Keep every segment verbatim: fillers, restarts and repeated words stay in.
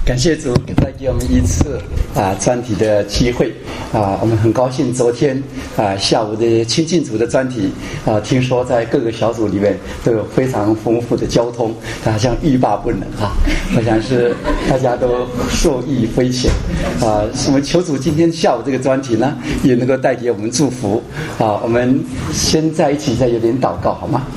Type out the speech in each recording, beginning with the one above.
感谢主再给我们一次啊专题的机会啊，我们很高兴昨天啊下午的亲近主的专题啊，听说在各个小组里面都有非常丰富的交通，好像欲罢不能啊，我想是大家都受益匪浅啊。我们求主今天下午这个专题呢，也能够带给我们祝福啊。我们先在一起再有点祷告好吗？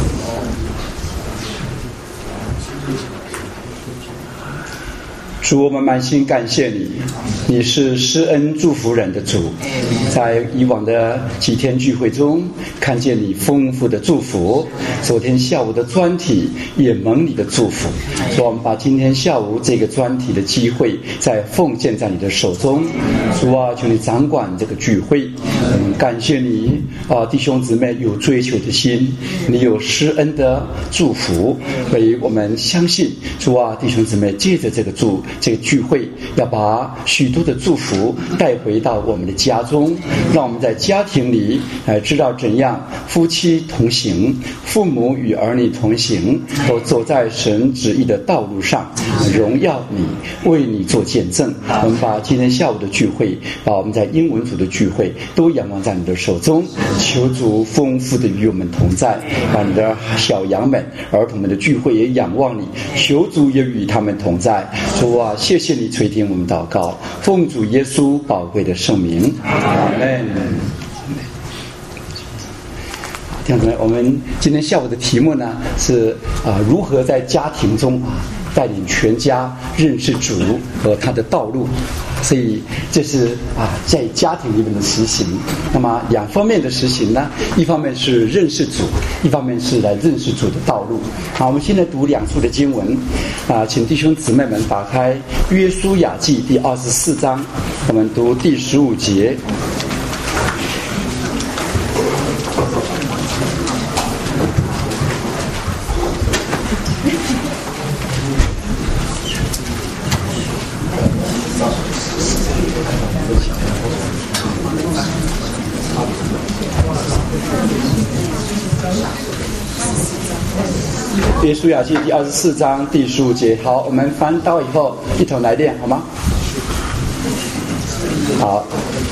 主，我们满心感谢你，你是施恩祝福人的主。在以往的几天聚会中，看见你丰富的祝福。昨天下午的专题也蒙你的祝福。所以我们把今天下午这个专题的机会再奉献在你的手中。主啊，求你掌管这个聚会。我们感谢你啊，弟兄姊妹有追求的心，你有施恩的祝福。所以我们相信主啊，弟兄姊妹借着这个祝这个聚会，要把许多的祝福带回到我们的家中，让我们在家庭里呃知道怎样夫妻同行，父母与儿女同行，都走在神旨意的道路上，荣耀你，为你做见证。我们把今天下午的聚会，把我们在英文组的聚会都仰望在你的手中，求主丰富的与我们同在，把你的小羊们儿童们的聚会也仰望你，求主也与他们同在。主啊，谢谢你垂听我们祷告，奉主耶稣宝贵的圣名，阿们。弟兄姊妹，我们今天下午的题目呢是啊，如何在家庭中啊带领全家认识主和他的道路。所以这是啊在家庭里面的实行。那么两方面的实行呢，一方面是认识主，一方面是来认识主的道路。好，我们现在读两处的经文啊，请弟兄姊妹们打开约书亚记第二十四章，我们读第十五节。约书亚记第二十四章第十五节。好，我们翻到以后一同来念好吗？好，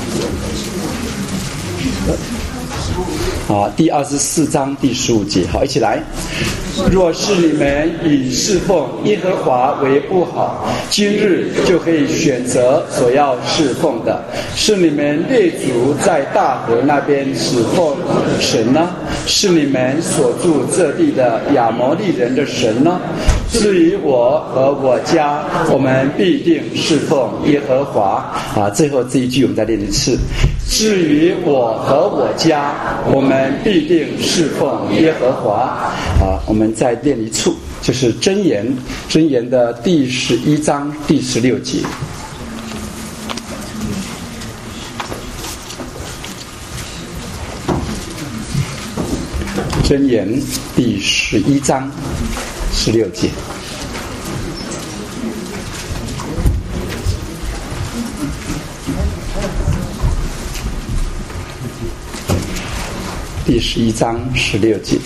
好，第二十四章第十五节。好，一起来。若是你们以侍奉耶和华为不好，今日就可以选择所要侍奉的。是你们列祖在大河那边侍奉神呢？是你们所住这地的亚摩利人的神呢？至于我和我家，我们必定侍奉耶和华。啊，最后这一句我们再念一次。至于我和我家，我们必定侍奉耶和华。啊，我们再念一处，就是箴言，箴言的第十一章第十六节。箴言第十一章十六节。第十一章十六节。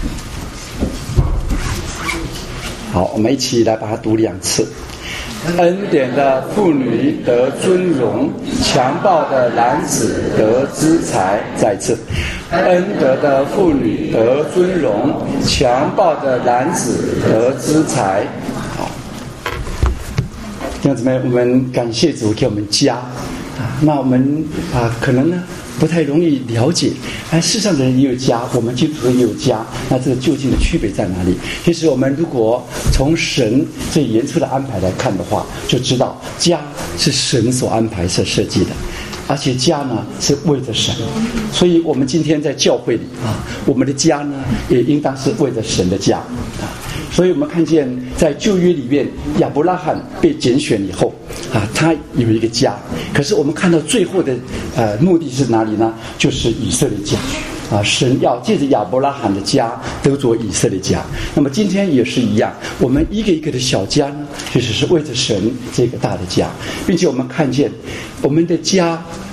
好，我们一起来把它读两次。恩典的妇女得尊荣，强暴的男子得资财。再次，恩德的妇女得尊荣，强暴的男子得资财。好，弟兄姊妹，我们感谢主给我们家啊，那我们啊可能呢不太容易了解，哎，世上的人也有家，我们基督徒也有家，那这个究竟的区别在哪里？其实我们如果从神最严肃的安排来看的话，就知道家是神所安排所设计的，而且家呢是为着神，所以我们今天在教会里啊，我们的家呢也应当是为着神的家啊。所以我们看见在旧约里面，亚伯拉罕被拣选以后啊，他有一个家。可是我们看到最后的呃目的是哪里呢？就是以色列家啊，神要借着亚伯拉罕的家得着以色列家。那么今天也是一样，我们一个一个的小家呢，其实是为着神这个大的家，并且我们看见我们的家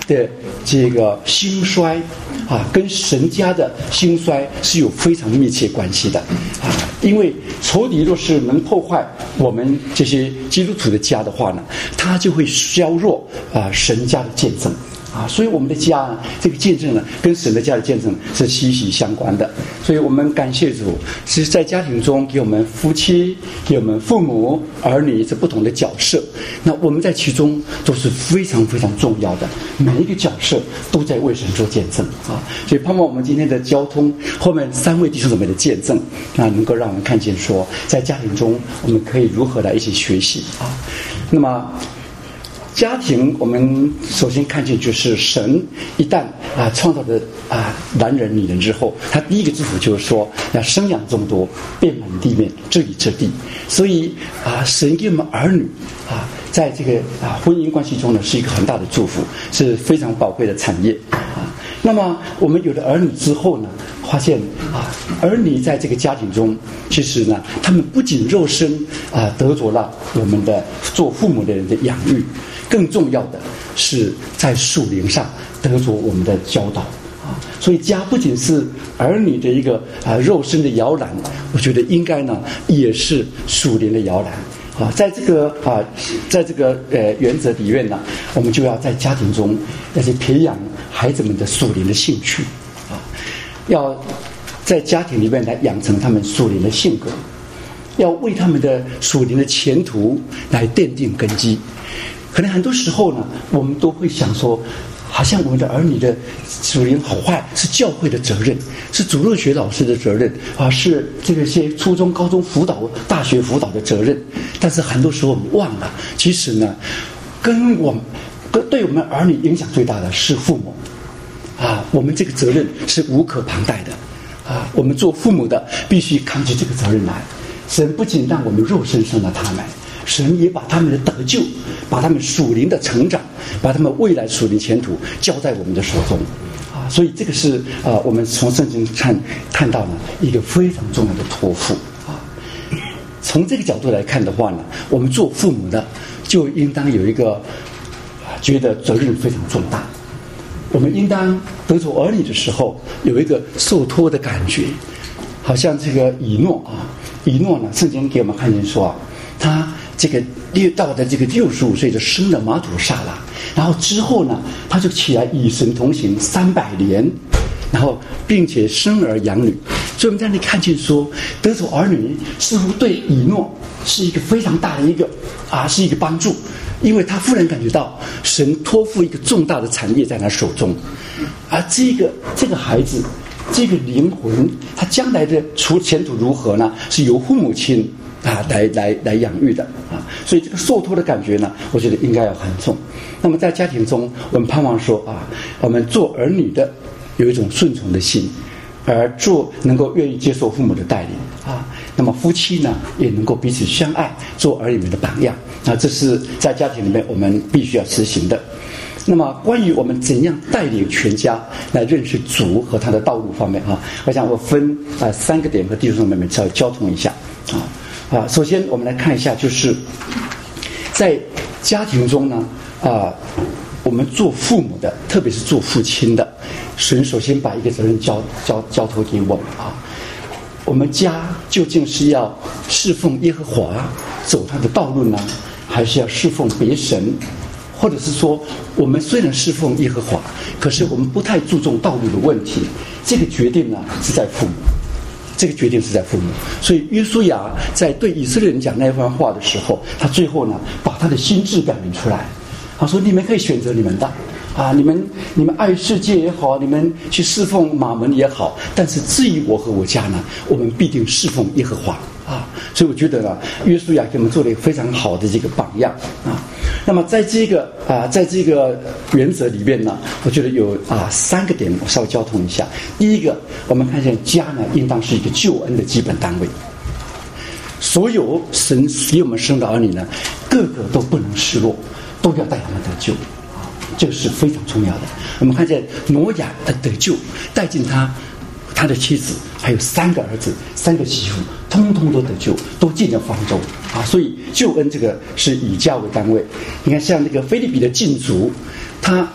的这个兴衰啊，跟神家的兴衰是有非常密切关系的啊。因为仇敌若是能破坏我们这些基督徒的家的话呢，他就会削弱啊神家的见证。啊，所以我们的家呢，这个见证呢，跟神的家的见证是息息相关的。所以我们感谢主，是在家庭中给我们夫妻、给我们父母、儿女这不同的角色。那我们在其中都是非常非常重要的，每一个角色都在为神做见证啊。所以盼望我们今天的交通后面三位弟兄姊妹的见证啊，能够让我们看见说，在家庭中我们可以如何来一起学习啊。那么。家庭，我们首先看见就是神一旦啊创造的啊男人女人之后，他第一个祝福就是说要生养众多，遍满地面，治理这地。所以啊，神给我们儿女啊，在这个啊婚姻关系中呢，是一个很大的祝福，是非常宝贵的产业啊。那么我们有了儿女之后呢，发现啊，儿女在这个家庭中，其实呢，他们不仅肉身啊得着了我们的做父母的人的养育，更重要的是在属灵上得着我们的教导啊。所以家不仅是儿女的一个啊肉身的摇篮，我觉得应该呢也是属灵的摇篮。啊，在这个啊，在这个呃原则里面呢，我们就要在家庭中要去培养孩子们的属灵的兴趣，啊，要在家庭里面来养成他们属灵的性格，要为他们的属灵的前途来奠定根基。可能很多时候呢，我们都会想说，好像我们的儿女的属灵好坏是教会的责任，是主日学老师的责任啊，是这个些初中、高中辅导、大学辅导的责任。但是很多时候我们忘了，其实呢，跟我们跟对我们儿女影响最大的是父母啊，我们这个责任是无可旁贷的啊，我们做父母的必须扛起这个责任来。神不仅让我们肉身生了他们，神也把他们的得救，把他们属灵的成长，把他们未来属灵前途交在我们的手中啊。所以这个是啊，我们从圣经看看到呢一个非常重要的托付啊。从这个角度来看的话呢，我们做父母的就应当有一个觉得责任非常重大。我们应当得着儿女的时候有一个受托的感觉，好像这个以诺啊，以诺呢，圣经给我们看见说啊，他这个到的这个六十五岁就生了马土撒拉，然后之后呢，他就起来与神同行三百年，然后并且生儿养女。所以我们在那里看见说，得着儿女似乎对以诺是一个非常大的一个啊，是一个帮助，因为他忽然感觉到神托付一个重大的产业在他手中，而这个这个孩子，这个灵魂，他将来的除前途如何呢？是由父母亲啊来来来养育的啊，所以这个受托的感觉呢，我觉得应该要很重。那么在家庭中，我们盼望说啊，我们做儿女的有一种顺从的心，而做能够愿意接受父母的带领啊。那么夫妻呢，也能够彼此相爱，做儿女们的榜样啊。这是在家庭里面我们必须要实行的。那么关于我们怎样带领全家来认识主和他的道路方面啊，我想我分啊三个点和弟兄妹妹稍微交通一下啊啊。首先我们来看一下，就是在家庭中呢啊，我们做父母的，特别是做父亲的，神首先把一个责任交交交托给我们啊。我们家究竟是要侍奉耶和华，走他的道路呢，还是要侍奉别神？或者是说，我们虽然侍奉耶和华，可是我们不太注重道路的问题，这个决定呢是在父母，这个决定是在父母。所以约书亚在对以色列人讲那番话的时候，他最后呢把他的心志表明出来，他说：你们可以选择你们的啊，你们你们爱世界也好，你们去侍奉马门也好，但是至于我和我家呢，我们必定侍奉耶和华啊。所以我觉得呢，约书亚给我们做了一个非常好的这个榜样啊。那么在这个啊，在这个原则里面呢，我觉得有啊三个点，我稍微交通一下。第一个，我们看见家呢，应当是一个救恩的基本单位。所有神给我们生的儿女呢，个个都不能失落，都要带他们得救。这个是非常重要的。我们看见挪亚的得救，带进他他的妻子，还有三个儿子、三个媳妇，通通都得救，都进了方舟啊！所以救恩这个是以家为单位。你看，像那个腓立比的禁足，他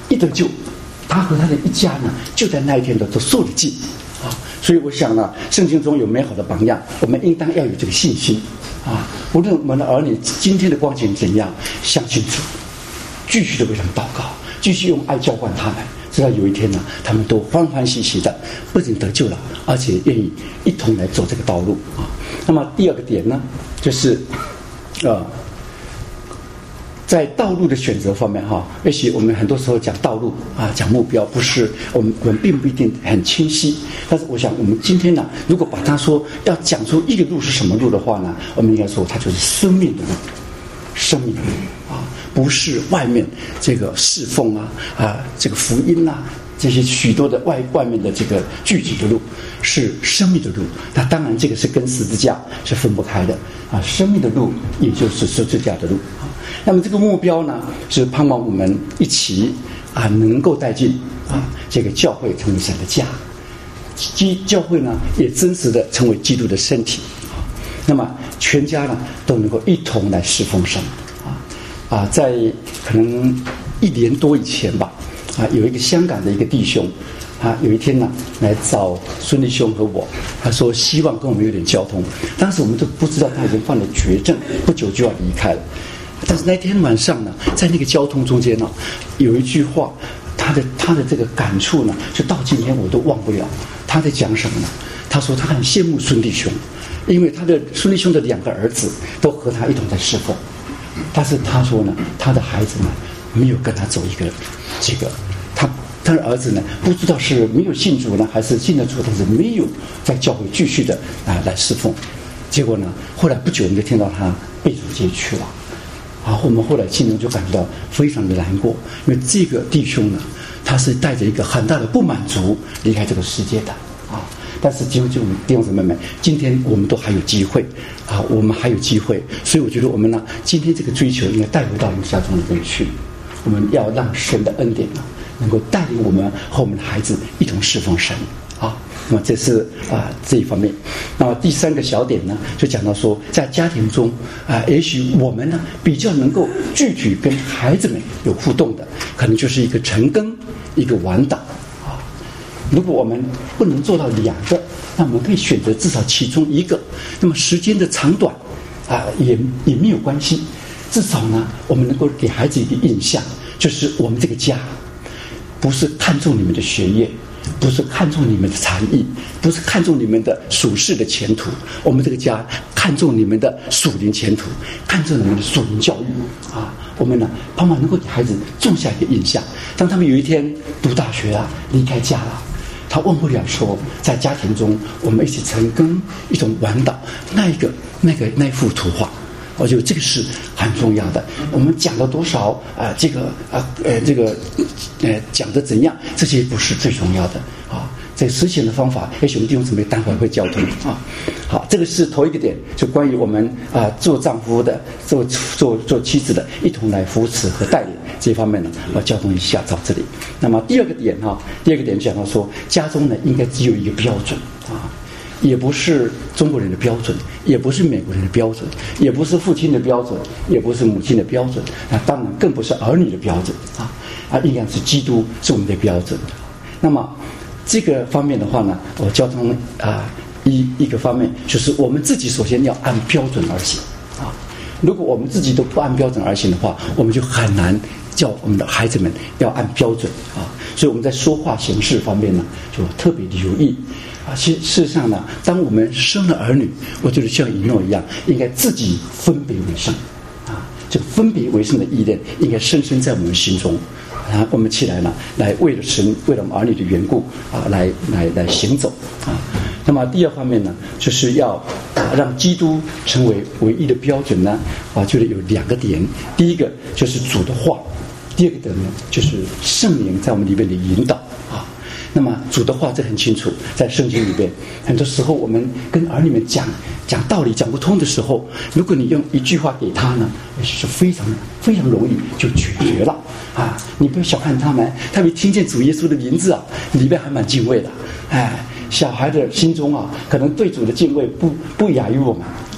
一得救，他和他的一家呢，就在那一天都都受了尽啊。所以我想呢，圣经中有美好的榜样，我们应当要有这个信心啊。无论我们的儿女今天的光景怎样，相信主，继续的为他们祷告，继续用爱浇灌他们，直到有一天呢，他们都欢欢喜喜的，不仅得救了，而且愿意一同来走这个道路啊。那么第二个点呢，就是呃。在道路的选择方面哈，也许我们很多时候讲道路啊，讲目标，不是我们我们并不一定很清晰。但是我想，我们今天呢，如果把它说要讲出一个路是什么路的话呢，我们应该说它就是生命的路，生命的路啊，不是外面这个侍奉啊啊这个福音啊这些许多的外外面的这个具体的路，是生命的路。那当然这个是跟十字架是分不开的啊，生命的路也就是十字架的路啊。那么这个目标呢，是盼望我们一起啊，能够带进啊这个教会成为神的家，基教会呢也真实的成为基督的身体啊。那么全家呢都能够一同来侍奉神啊啊，在可能一年多以前吧啊，有一个香港的一个弟兄啊，有一天呢来找孙弟兄和我，他说希望跟我们有点交通。当时我们都不知道他已经患了绝症，不久就要离开了。但是那天晚上呢，在那个交通中间呢，有一句话，他的他的这个感触呢，就到今天我都忘不了。他在讲什么呢？他说他很羡慕孙弟兄，因为他的孙弟兄的两个儿子都和他一同在侍奉，但是他说呢，他的孩子呢没有跟他走一个这个，他他的儿子呢不知道是没有信主呢，还是信了主，但是没有在教会继续的啊来侍奉。结果呢，后来不久我们就听到他被主接去了。啊，我们后来心中就感觉到非常的难过，因为这个弟兄呢，他是带着一个很大的不满足离开这个世界的啊。但是弟兄弟兄姊妹们，今天我们都还有机会啊，我们还有机会，所以我觉得我们呢，今天这个追求应该带回到我们家中里面去。我们要让神的恩典呢，能够带领我们和我们的孩子一同侍奉神啊。那么这是啊这一方面。那么第三个小点呢，就讲到说，在家庭中啊，也许我们呢比较能够具体跟孩子们有互动的，可能就是一个晨更，一个晚祷啊。如果我们不能做到两个，那我们可以选择至少其中一个。那么时间的长短啊，也也没有关系。至少呢，我们能够给孩子一个印象，就是我们这个家不是看重你们的学业，不是看重你们的才艺，不是看重你们的属世的前途，我们这个家看重你们的属灵前途，看重你们的属灵教育啊。我们呢，盼望能够给孩子种下一个印象，当他们有一天读大学啊，离开家了，他忘不了说，在家庭中我们一起晨更，一种晚祷，那一个那个那幅图画。我觉得这个是很重要的。我们讲了多少啊、呃？这个啊呃这个呃讲的怎样？这些不是最重要的啊。这个实行的方法，也许我们弟兄姊妹待会会交通啊。好，这个是头一个点，就关于我们啊、呃、做丈夫的、做做做妻子的，一同来扶持和带领这方面呢，我交通一下到这里。那么第二个点哈、啊，第二个点讲到说，家中呢应该只有一个标准啊。也不是中国人的标准，也不是美国人的标准，也不是父亲的标准，也不是母亲的标准，那当然更不是儿女的标准啊啊，应该是基督是我们的标准。那么这个方面的话呢，我交通啊一一个方面就是我们自己首先要按标准而行啊。如果我们自己都不按标准而行的话，我们就很难叫我们的孩子们要按标准啊。所以我们在说话形式方面呢，就特别留意。啊，其实事实上呢，当我们生了儿女，我觉得像以诺一样，应该自己分别为圣，啊，这个分别为圣的意念应该深深在我们心中，然后我们起来呢，来为了神，为了我们儿女的缘故啊，来来来行走啊。那么第二方面呢，就是要啊让基督成为唯一的标准呢，啊，觉得有两个点，第一个就是主的话，第二个点呢就是圣灵在我们里面的引导啊。那么主的话这很清楚，在圣经里边，很多时候我们跟儿女们讲讲道理讲不通的时候，如果你用一句话给他呢，是非常非常容易就解决了啊！你不要小看他们，他们听见主耶稣的名字啊，里边还蛮敬畏的。哎，小孩的心中啊，可能对主的敬畏不不亚于我们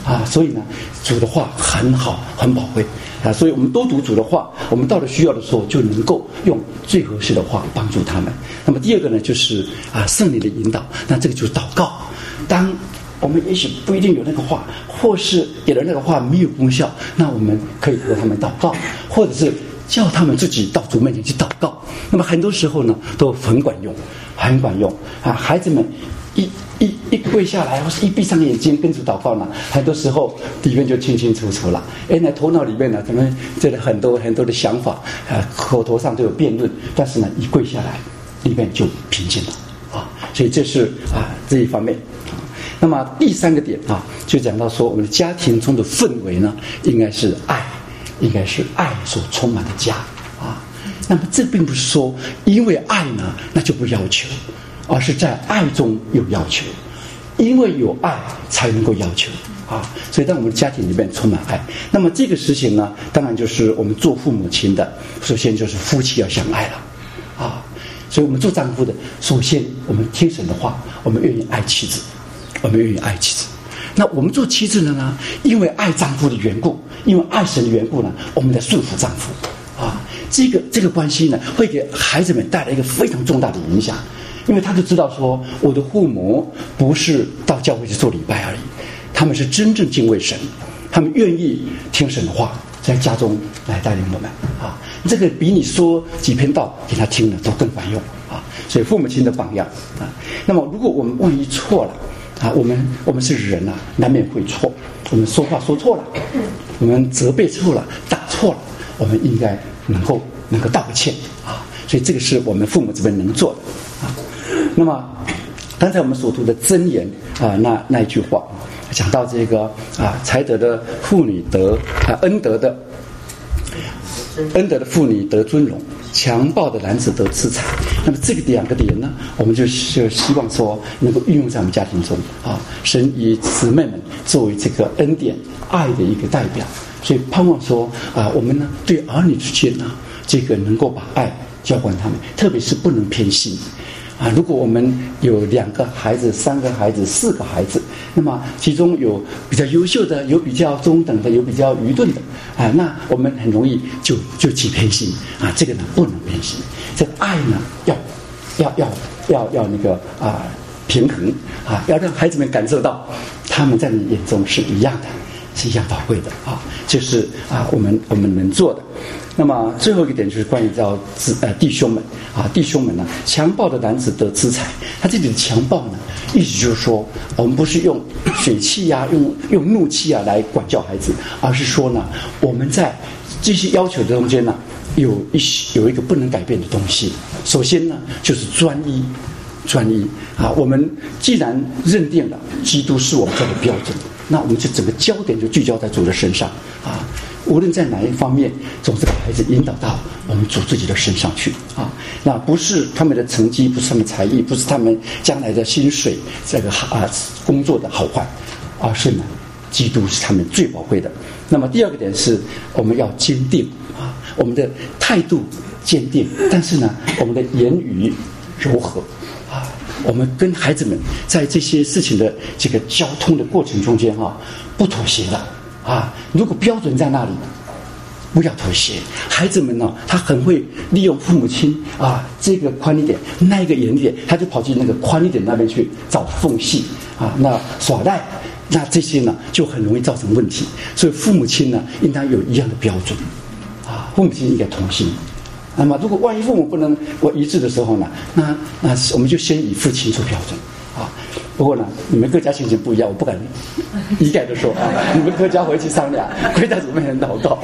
啊，所以呢，主的话很好，很宝贵啊，所以我们多读主的话，我们到了需要的时候就能够用最合适的话帮助他们。那么第二个呢，就是啊圣灵的引导，那这个就是祷告。当我们也许不一定有那个话，或是给了那个话没有功效，那我们可以和他们祷告，或者是叫他们自己到主面前去祷告。那么很多时候呢，都很管用，很管用啊！孩子们一一一跪下来，或是一闭上眼睛跟主祷告呢，很多时候里面就清清楚楚了。哎，那头脑里面呢，他们这个很多很多的想法啊，口头上都有辩论，但是呢，一跪下来，里面就平静了啊。所以这是啊这一方面。那么第三个点啊，就讲到说，我们的家庭中的氛围呢，应该是爱，应该是爱所充满的家啊。那么这并不是说因为爱呢，那就不要求，而是在爱中有要求，因为有爱才能够要求啊。所以在我们的家庭里面充满爱。那么这个事情呢，当然就是我们做父母亲的，首先就是夫妻要相爱了啊。所以我们做丈夫的，首先我们听神的话，我们愿意爱妻子。我们愿意爱妻子，那我们做妻子的呢？因为爱丈夫的缘故，因为爱神的缘故呢，我们在顺服丈夫啊。这个这个关系呢，会给孩子们带来一个非常重大的影响，因为他就知道说，我的父母不是到教会去做礼拜而已，他们是真正敬畏神，他们愿意听神的话，在家中来带领我们啊。这个比你说几篇道给他听了都更管用啊。所以父母亲的榜样啊。那么如果我们万一错了，啊，我们我们是人啊，难免会错。我们说话说错了，我们责备错了，打错了，我们应该能够能够道个歉啊。所以这个是我们父母这边能做的啊。那么刚才我们所读的箴言啊，那那一句话讲到这个啊，才德的妇女得啊恩德的恩德的妇女得尊荣，强暴的男子得资财。那么这个两个点呢，我们就就希望说能够运用在我们家庭中啊。神以姊妹们作为这个恩典爱的一个代表，所以盼望说啊，我们呢对儿女之间呢，这个能够把爱交还他们，特别是不能偏心啊。如果我们有两个孩子、三个孩子、四个孩子，那么其中有比较优秀的，有比较中等的，有比较愚钝的啊，那我们很容易就就起偏心啊。这个呢不能偏心，这个爱呢要要要要要那个啊平衡啊，要让孩子们感受到他们在你眼中是一样的，是一样宝贵的啊。这是啊我们我们能做的。那么最后一个点就是关于叫呃弟兄们啊，弟兄们呢，强暴的男子得资财。他这里的强暴呢，意思就是说，我们不是用血气啊，用用怒气啊来管教孩子，而是说呢，我们在这些要求的中间呢，有一有一个不能改变的东西。首先呢，就是专一，专一啊。我们既然认定了基督是我们这个标准，那我们就整个焦点就聚焦在主的身上啊。无论在哪一方面，总是把孩子引导到我们主自己的身上去啊。那不是他们的成绩，不是他们才艺，不是他们将来的薪水这个啊工作的好坏，而是呢，基督是他们最宝贵的。那么第二个点是，我们要坚定啊，我们的态度坚定，但是呢，我们的言语柔和啊。我们跟孩子们在这些事情的这个交通的过程中间啊，不妥协的。啊，如果标准在那里，不要妥协。孩子们呢，他很会利用父母亲啊，这个宽一点，那一个严一点，他就跑去那个宽一点那边去找缝隙啊，那耍赖，那这些呢就很容易造成问题。所以父母亲呢，应当有一样的标准啊，父母亲应该同心。那么，如果万一父母不能我一致的时候呢，那那我们就先以父亲做标准啊。不过呢，你们各家情形不一样，我不敢一概的说啊。你们各家回去商量，跪在主面前祷告。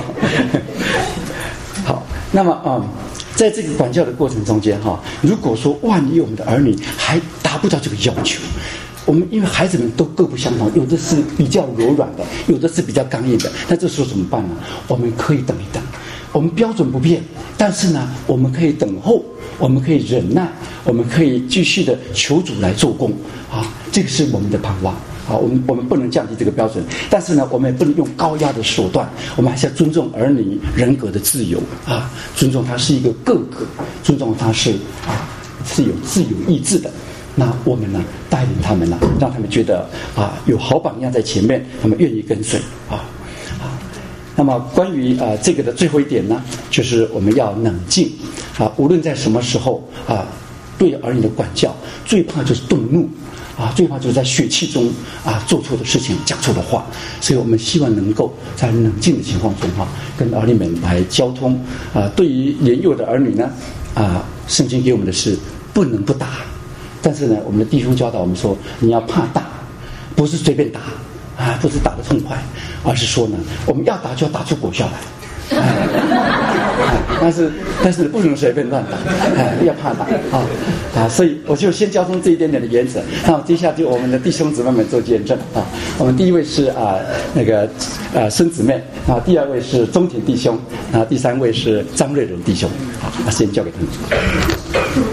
好，那么啊、嗯，在这个管教的过程中间哈，如果说万一我们的儿女还达不到这个要求，我们因为孩子们都各不相同，有的是比较柔软的，有的是比较刚硬的，那这时候怎么办呢？我们可以等一等，我们标准不变，但是呢，我们可以等候，我们可以忍耐，我们可以继续的求主来做工啊，这个是我们的盼望啊。我们我们不能降低这个标准，但是呢，我们也不能用高压的手段，我们还是要尊重儿女人格的自由啊，尊重他是一个个格，尊重他是啊是有自由意志的。 那我们呢带领他们呢，让他们觉得啊有好榜样在前面，他们愿意跟随啊啊。那么关于啊这个的最后一点呢，就是我们要冷静啊，无论在什么时候啊，对儿女的管教最怕就是动怒。啊，最怕就是在血气中啊做错的事情，讲错的话，所以我们希望能够在冷静的情况中哈、啊，跟儿女们来交通啊。对于年幼的儿女呢，啊，圣经给我们的是不能不打，但是呢，我们的弟兄教导我们说，你要怕打，不是随便打啊，不是打得痛快，而是说呢，我们要打就要打出果效来。哎哎、但是但是不能随便乱打，哎，要怕打啊啊！所以我就先交通这一点点的原则。那么接下来就我们的弟兄姊妹们做见证啊。我们第一位是啊那个呃孙姊妹啊，第二位是中庭弟兄啊，第三位是张瑞荣弟兄。好，那先交给他们。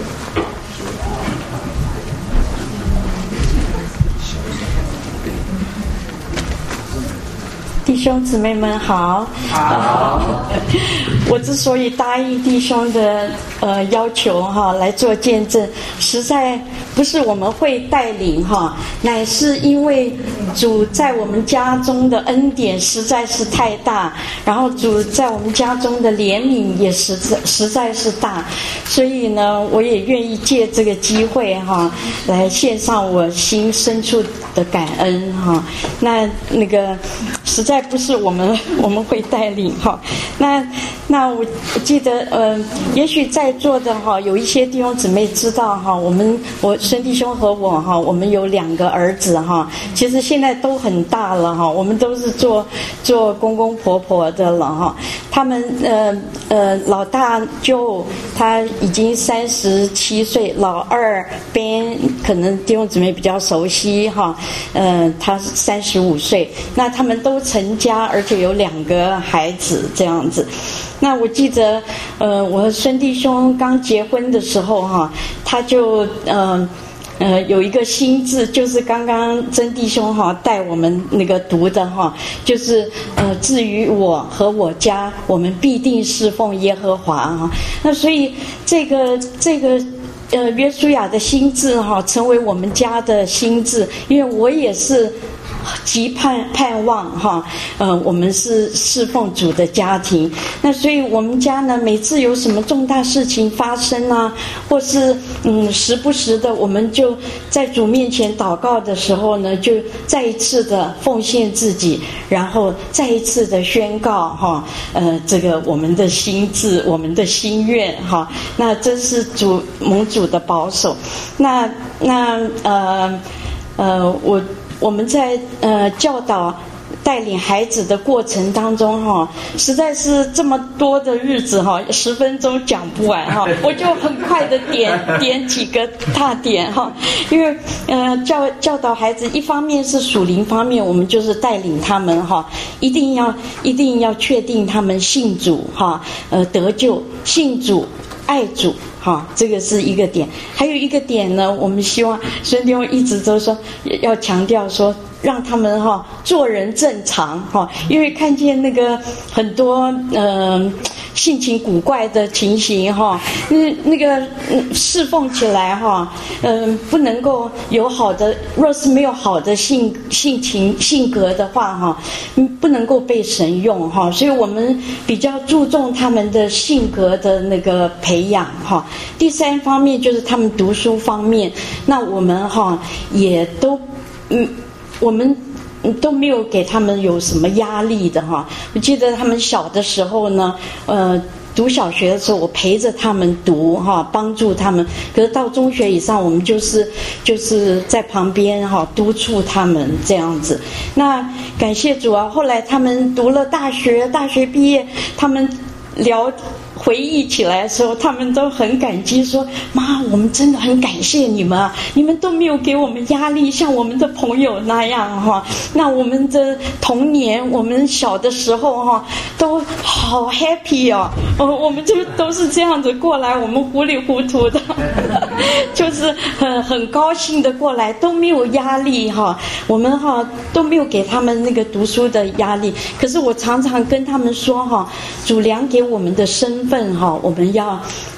弟兄姊妹们好，好。我之所以答应弟兄的呃要求哈，来做见证，实在不是我们会带领哈，乃是因为主在我们家中的恩典实在是太大，然后主在我们家中的怜悯也实在实在是大，所以呢，我也愿意借这个机会哈，来献上我心深处的感恩哈。那那个实在不是我们我们会带领哈。那那我记得呃，也许在座的哈有一些弟兄姊妹知道哈，我们我孙弟兄和我哈，我们有两个儿子哈，其实现在都很大了哈，我们都是做做公公婆婆的了哈。他们呃呃老大就他已经三十七岁，老二边可能弟兄姊妹比较熟悉哈，呃他是三十五岁，那他们都成家，而且有两个孩子这样子。那我记得呃我和孙弟兄刚结婚的时候哈，他就呃呃有一个心志，就是刚刚曾弟兄哈带我们那个读的哈，就是呃至于我和我家，我们必定侍奉耶和华哈。那所以这个这个呃约书亚的心志哈，成为我们家的心志，因为我也是极盼盼望哈，呃，我们是侍奉主的家庭，那所以我们家呢，每次有什么重大事情发生啊，或是嗯时不时的，我们就在主面前祷告的时候呢，就再一次的奉献自己，然后再一次的宣告哈，呃，这个我们的心志，我们的心愿哈，那这是主蒙主的保守，那那呃呃我。我们在呃教导带领孩子的过程当中哈，实在是这么多的日子哈，十分钟讲不完哈，我就很快的点点几个大点哈，因为呃教教导孩子，一方面是属灵方面，我们就是带领他们哈，一定要一定要确定他们信主哈，呃得救，信主爱主。好，这个是一个点。还有一个点呢，我们希望孙弟兄一直都说要强调说，让他们哈做人正常哈，因为看见那个很多嗯、呃、性情古怪的情形哈，那那个嗯侍奉起来哈，嗯、呃、不能够有好的，若是没有好的性性情性格的话哈，嗯不能够被神用哈，所以我们比较注重他们的性格的那个培养哈。第三方面就是他们读书方面，那我们哈也都嗯，我们都没有给他们有什么压力的哈。我记得他们小的时候呢，呃。读小学的时候，我陪着他们读哈，帮助他们。可是到中学以上，我们就是就是在旁边哈督促他们这样子。那感谢主啊，后来他们读了大学，大学毕业，他们聊。回忆起来的时候，他们都很感激，说：“妈，我们真的很感谢你们啊！你们都没有给我们压力，像我们的朋友那样哈。那我们的童年，我们小的时候哈，都好 happy 哦。哦，我们就都是这样子过来，我们糊里糊涂的，就是很很高兴的过来，都没有压力哈。我们哈都没有给他们那个读书的压力。可是我常常跟他们说哈，主良给我们的身份。”份哈，我们要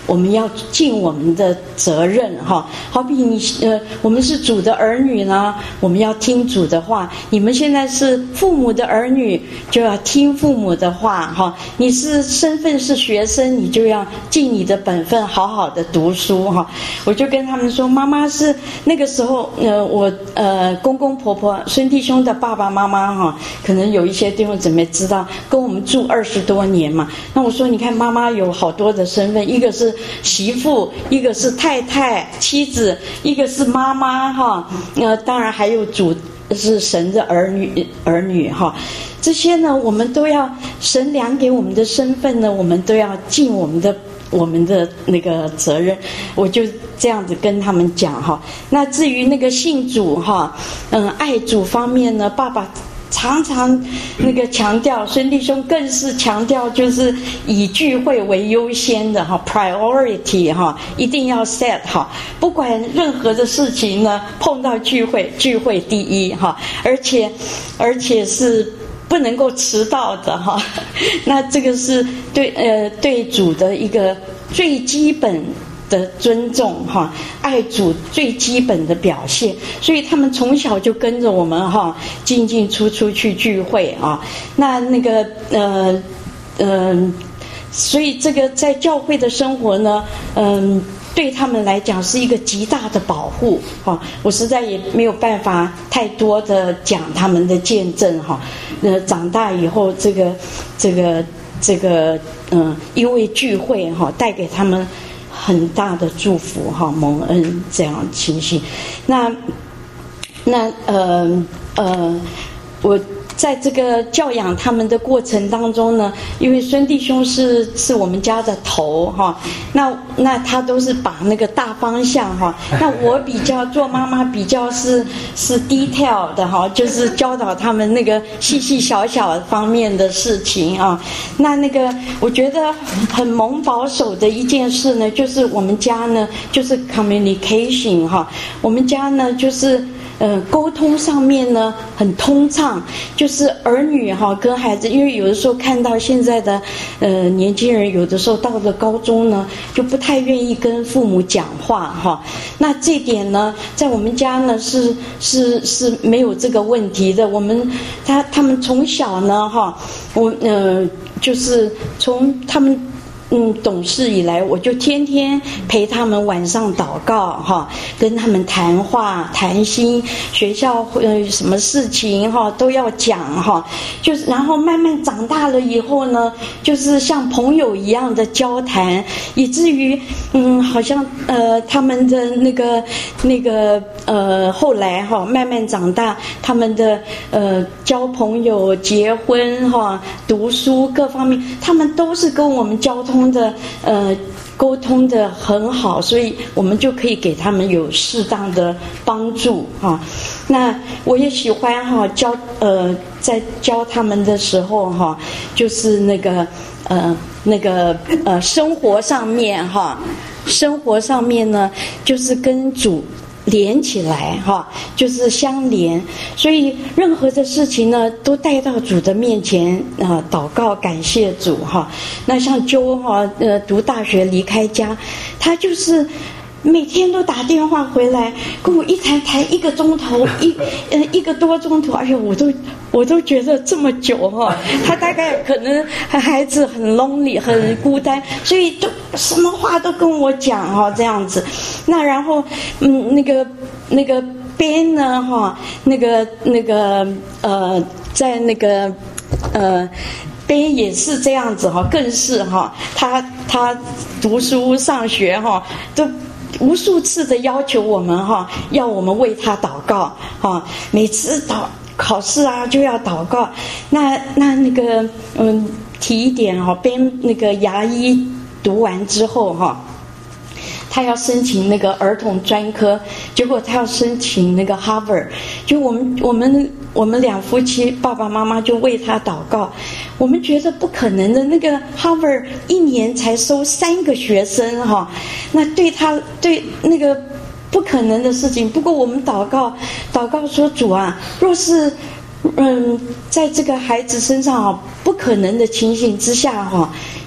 我们要尽我们的责任哈，好比你呃，我们是主的儿女呢，我们要听主的话；你们现在是父母的儿女，就要听父母的话哈。你是身份是学生，你就要尽你的本分，好好的读书哈。我就跟他们说，妈妈是那个时候呃，我呃公公婆婆孙弟兄的爸爸妈妈哈，可能有一些弟兄姊妹知道，跟我们住二十多年嘛。那我说，你看妈妈有好多的身份，一个是媳妇，一个是太太妻子，一个是妈妈哈，呃，当然还有主是神的儿女儿女哈，这些呢，我们都要神量给我们的身份呢，我们都要尽我们的我们的那个责任。我就这样子跟他们讲哈。那至于那个信主哈，嗯，爱主方面呢，爸爸常常那个强调，孙弟兄更是强调，就是以聚会为优先的哈 ，priority 哈，一定要 set 哈，不管任何的事情呢，碰到聚会，聚会第一哈，而且而且是不能够迟到的哈。那这个是对呃对主的一个最基本的尊重哈，爱主最基本的表现，所以他们从小就跟着我们哈，进进出出去聚会啊。那那个呃呃，所以这个在教会的生活呢，嗯、呃，对他们来讲是一个极大的保护哈。我实在也没有办法太多的讲他们的见证哈。呃，长大以后，这个这个这个嗯、呃，因为聚会哈，带给他们很大的祝福哈，蒙恩这样情形。那那呃呃，我在这个教养他们的过程当中呢，因为孙弟兄是是我们家的头哈，那那他都是把那个大方向哈，那我比较做妈妈比较是是 detail 的哈，就是教导他们那个细细小小方面的事情啊。那那个我觉得很蒙保守的一件事呢，就是我们家呢就是 communication 哈，我们家呢就是。呃，沟通上面呢很通畅，就是儿女哈跟孩子，因为有的时候看到现在的呃年轻人，有的时候到了高中呢就不太愿意跟父母讲话哈。那这点呢，在我们家呢是是是没有这个问题的。我们他他们从小呢哈，我呃就是从他们。嗯，懂事以来，我就天天陪他们晚上祷告哈，跟他们谈话谈心，学校呃什么事情哈都要讲哈，就是然后慢慢长大了以后呢，就是像朋友一样的交谈，以至于嗯，好像呃他们的那个那个呃后来哈慢慢长大，他们的呃交朋友、结婚哈、读书各方面，他们都是跟我们交通。的呃沟通的很好，所以我们就可以给他们有适当的帮助哈。那我也喜欢哈教呃在教他们的时候哈，就是那个呃那个呃生活上面哈，生活上面呢就是跟主。连起来哈，就是相连，所以任何的事情呢，都带到主的面前啊、呃，祷告感谢主哈。那像Jo哈，呃，读大学离开家，他就是每天都打电话回来，跟我一谈谈一个钟头，一呃一个多钟头，哎呦，我都我都觉得这么久哈。他大概可能孩子很 lonely 很孤单，所以都什么话都跟我讲哈，这样子。那然后嗯，那个那个 Ben 呢哈，那个那个呃，在那个呃。Ben 也是这样子哈，更是哈，他他读书上学哈都。无数次的要求我们哈，要我们为他祷告哈，每次祷考试啊就要祷告。那那那个嗯，提一点哈，边那个牙医读完之后哈，他要申请那个儿童专科，结果他要申请那个 Harvard， 就我们我们我们两夫妻爸爸妈妈就为他祷告。我们觉得不可能的，那个 Harvard 一年才收三个学生哈，那对他对那个不可能的事情。不过我们祷告，祷告说主啊，若是嗯在这个孩子身上啊不可能的情形之下哈，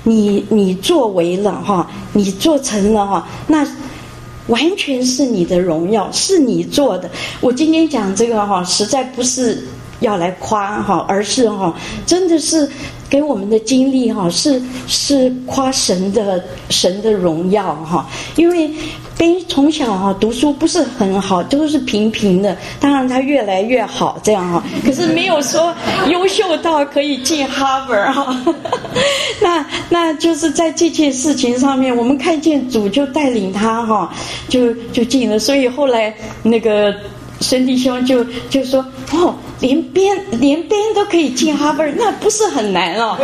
你你作为了哈，你做成了哈，那完全是你的荣耀，是你做的。我今天讲这个哈，实在不是要来夸哈，而是哈，真的是给我们的经历哈，是是夸神的神的荣耀哈。因为Ben从小哈读书不是很好，都是平平的，当然他越来越好这样哈，可是没有说优秀到可以进哈佛哈。那那就是在这件事情上面，我们看见主就带领他哈，就就进了，所以后来那个孙弟兄就就说哦，连边连边都可以进哈佛，那不是很难哦。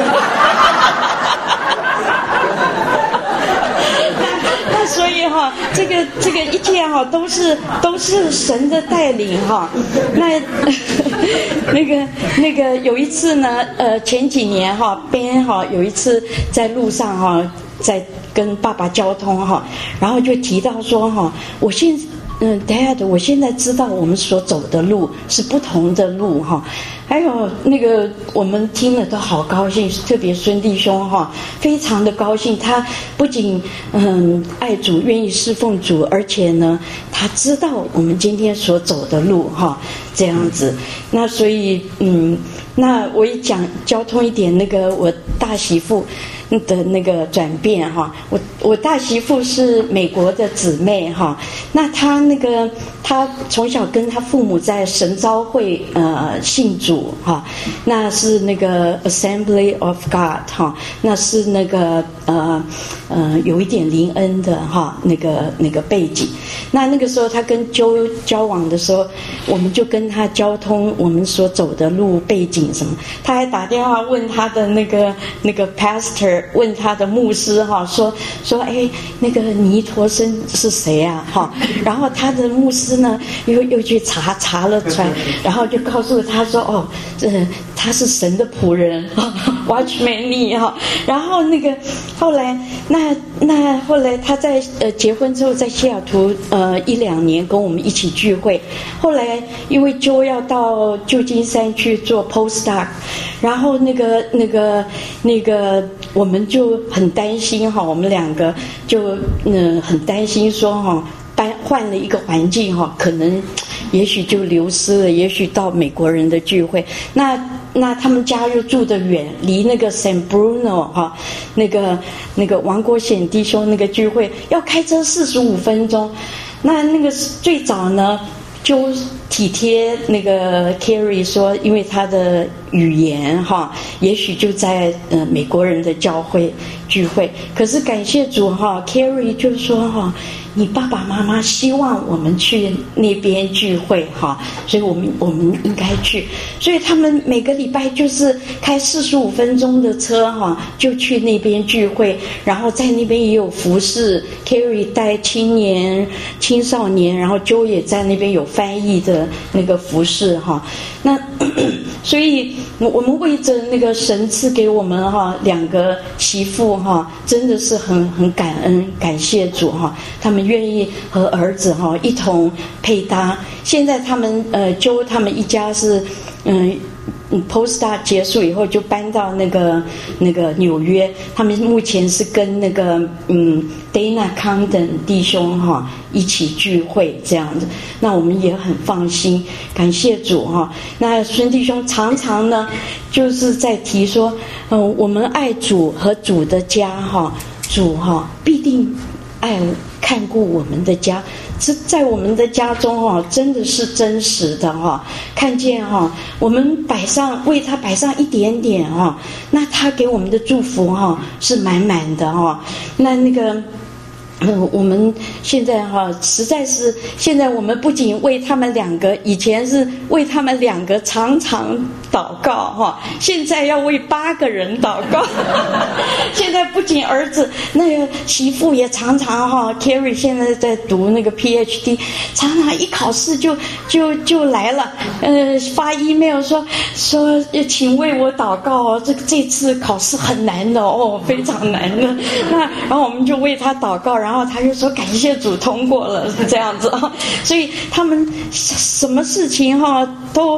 那所以哈，这个这个一切哈都是都是神的带领哈。那那个那个有一次呢，呃，前几年哈边哈有一次在路上哈，在跟爸爸交通哈，然后就提到说哈，我现嗯 ，Dad， 我现在知道我们所走的路是不同的路哈。还有那个我们听了都好高兴，特别孙弟兄哈，非常的高兴。他不仅嗯爱主，愿意侍奉主，而且呢，他知道我们今天所走的路哈，这样子。那所以嗯，那我也讲交通一点，那个我大媳妇的那个转变哈，我我大媳妇是美国的姊妹哈，那她那个她从小跟她父母在神召会呃信主哈，那是那个 Assembly of God 哈，那是那个呃呃有一点灵恩的哈那个那个背景。那那个时候她跟Jo交往的时候，我们就跟她交通我们所走的路背景什么，她还打电话问她的那个那个 pastor。问他的牧师哈，说说哎，那个尼陀生是谁啊？哈，然后他的牧师呢，又又去查查了出来，然后就告诉他说，哦，这他是神的仆人 ，Watchman Nee 哈。然后那个后来，那那后来他在呃结婚之后，在西雅图呃一两年跟我们一起聚会。后来因为就要到旧金山去做 postdoc， 然后那个那个那个我们就很担心哈，我们两个就嗯很担心说哈，搬换了一个环境哈，可能也许就流失了，也许到美国人的聚会，那那他们家又住得远，离那个 San Bruno 哈，那个那个王国显弟兄那个聚会要开车四十五分钟，那那个最早呢。就体贴那个 Carrie 说，因为他的语言哈，也许就在呃美国人的教会聚会。可是感谢主哈 ，Carrie 就说哈，你爸爸妈妈希望我们去那边聚会哈，所以我们我们应该去。所以他们每个礼拜就是开四十五分钟的车哈，就去那边聚会，然后在那边也有服侍 ，Carrie 带青年、青少年，然后 Jo 也在那边有翻译的那个服侍哈。那所以我们为着那个神赐给我们哈两个媳妇哈，真的是很很感恩，感谢主哈，他们愿意和儿子哈一同配搭。现在他们呃Jo他们一家是嗯。嗯 ，postdoc 结束以后就搬到那个那个纽约，他们目前是跟那个嗯 Dana Condon 弟兄哈一起聚会这样子，那我们也很放心，感谢主哈。那孙弟兄常常呢就是在提说，嗯、呃，我们爱主和主的家哈，主哈必定爱看顾我们的家。是在我们的家中哈，真的是真实的哈，看见哈，我们摆上为他摆上一点点哈，那他给我们的祝福哈是满满的哈，那那个。嗯，我们现在哈，实在是现在我们不仅为他们两个，以前是为他们两个常常祷告哈，现在要为八个人祷告。现在不仅儿子，那个媳妇也常常哈 ，Carrie 现在在读那个 P H D， 常常一考试就就就来了，呃，发 email 说说请为我祷告哦，这这次考试很难的哦，非常难的。那然后我们就为他祷告，然后。然后他就说感谢主通过了这样子，所以他们什么事情哈都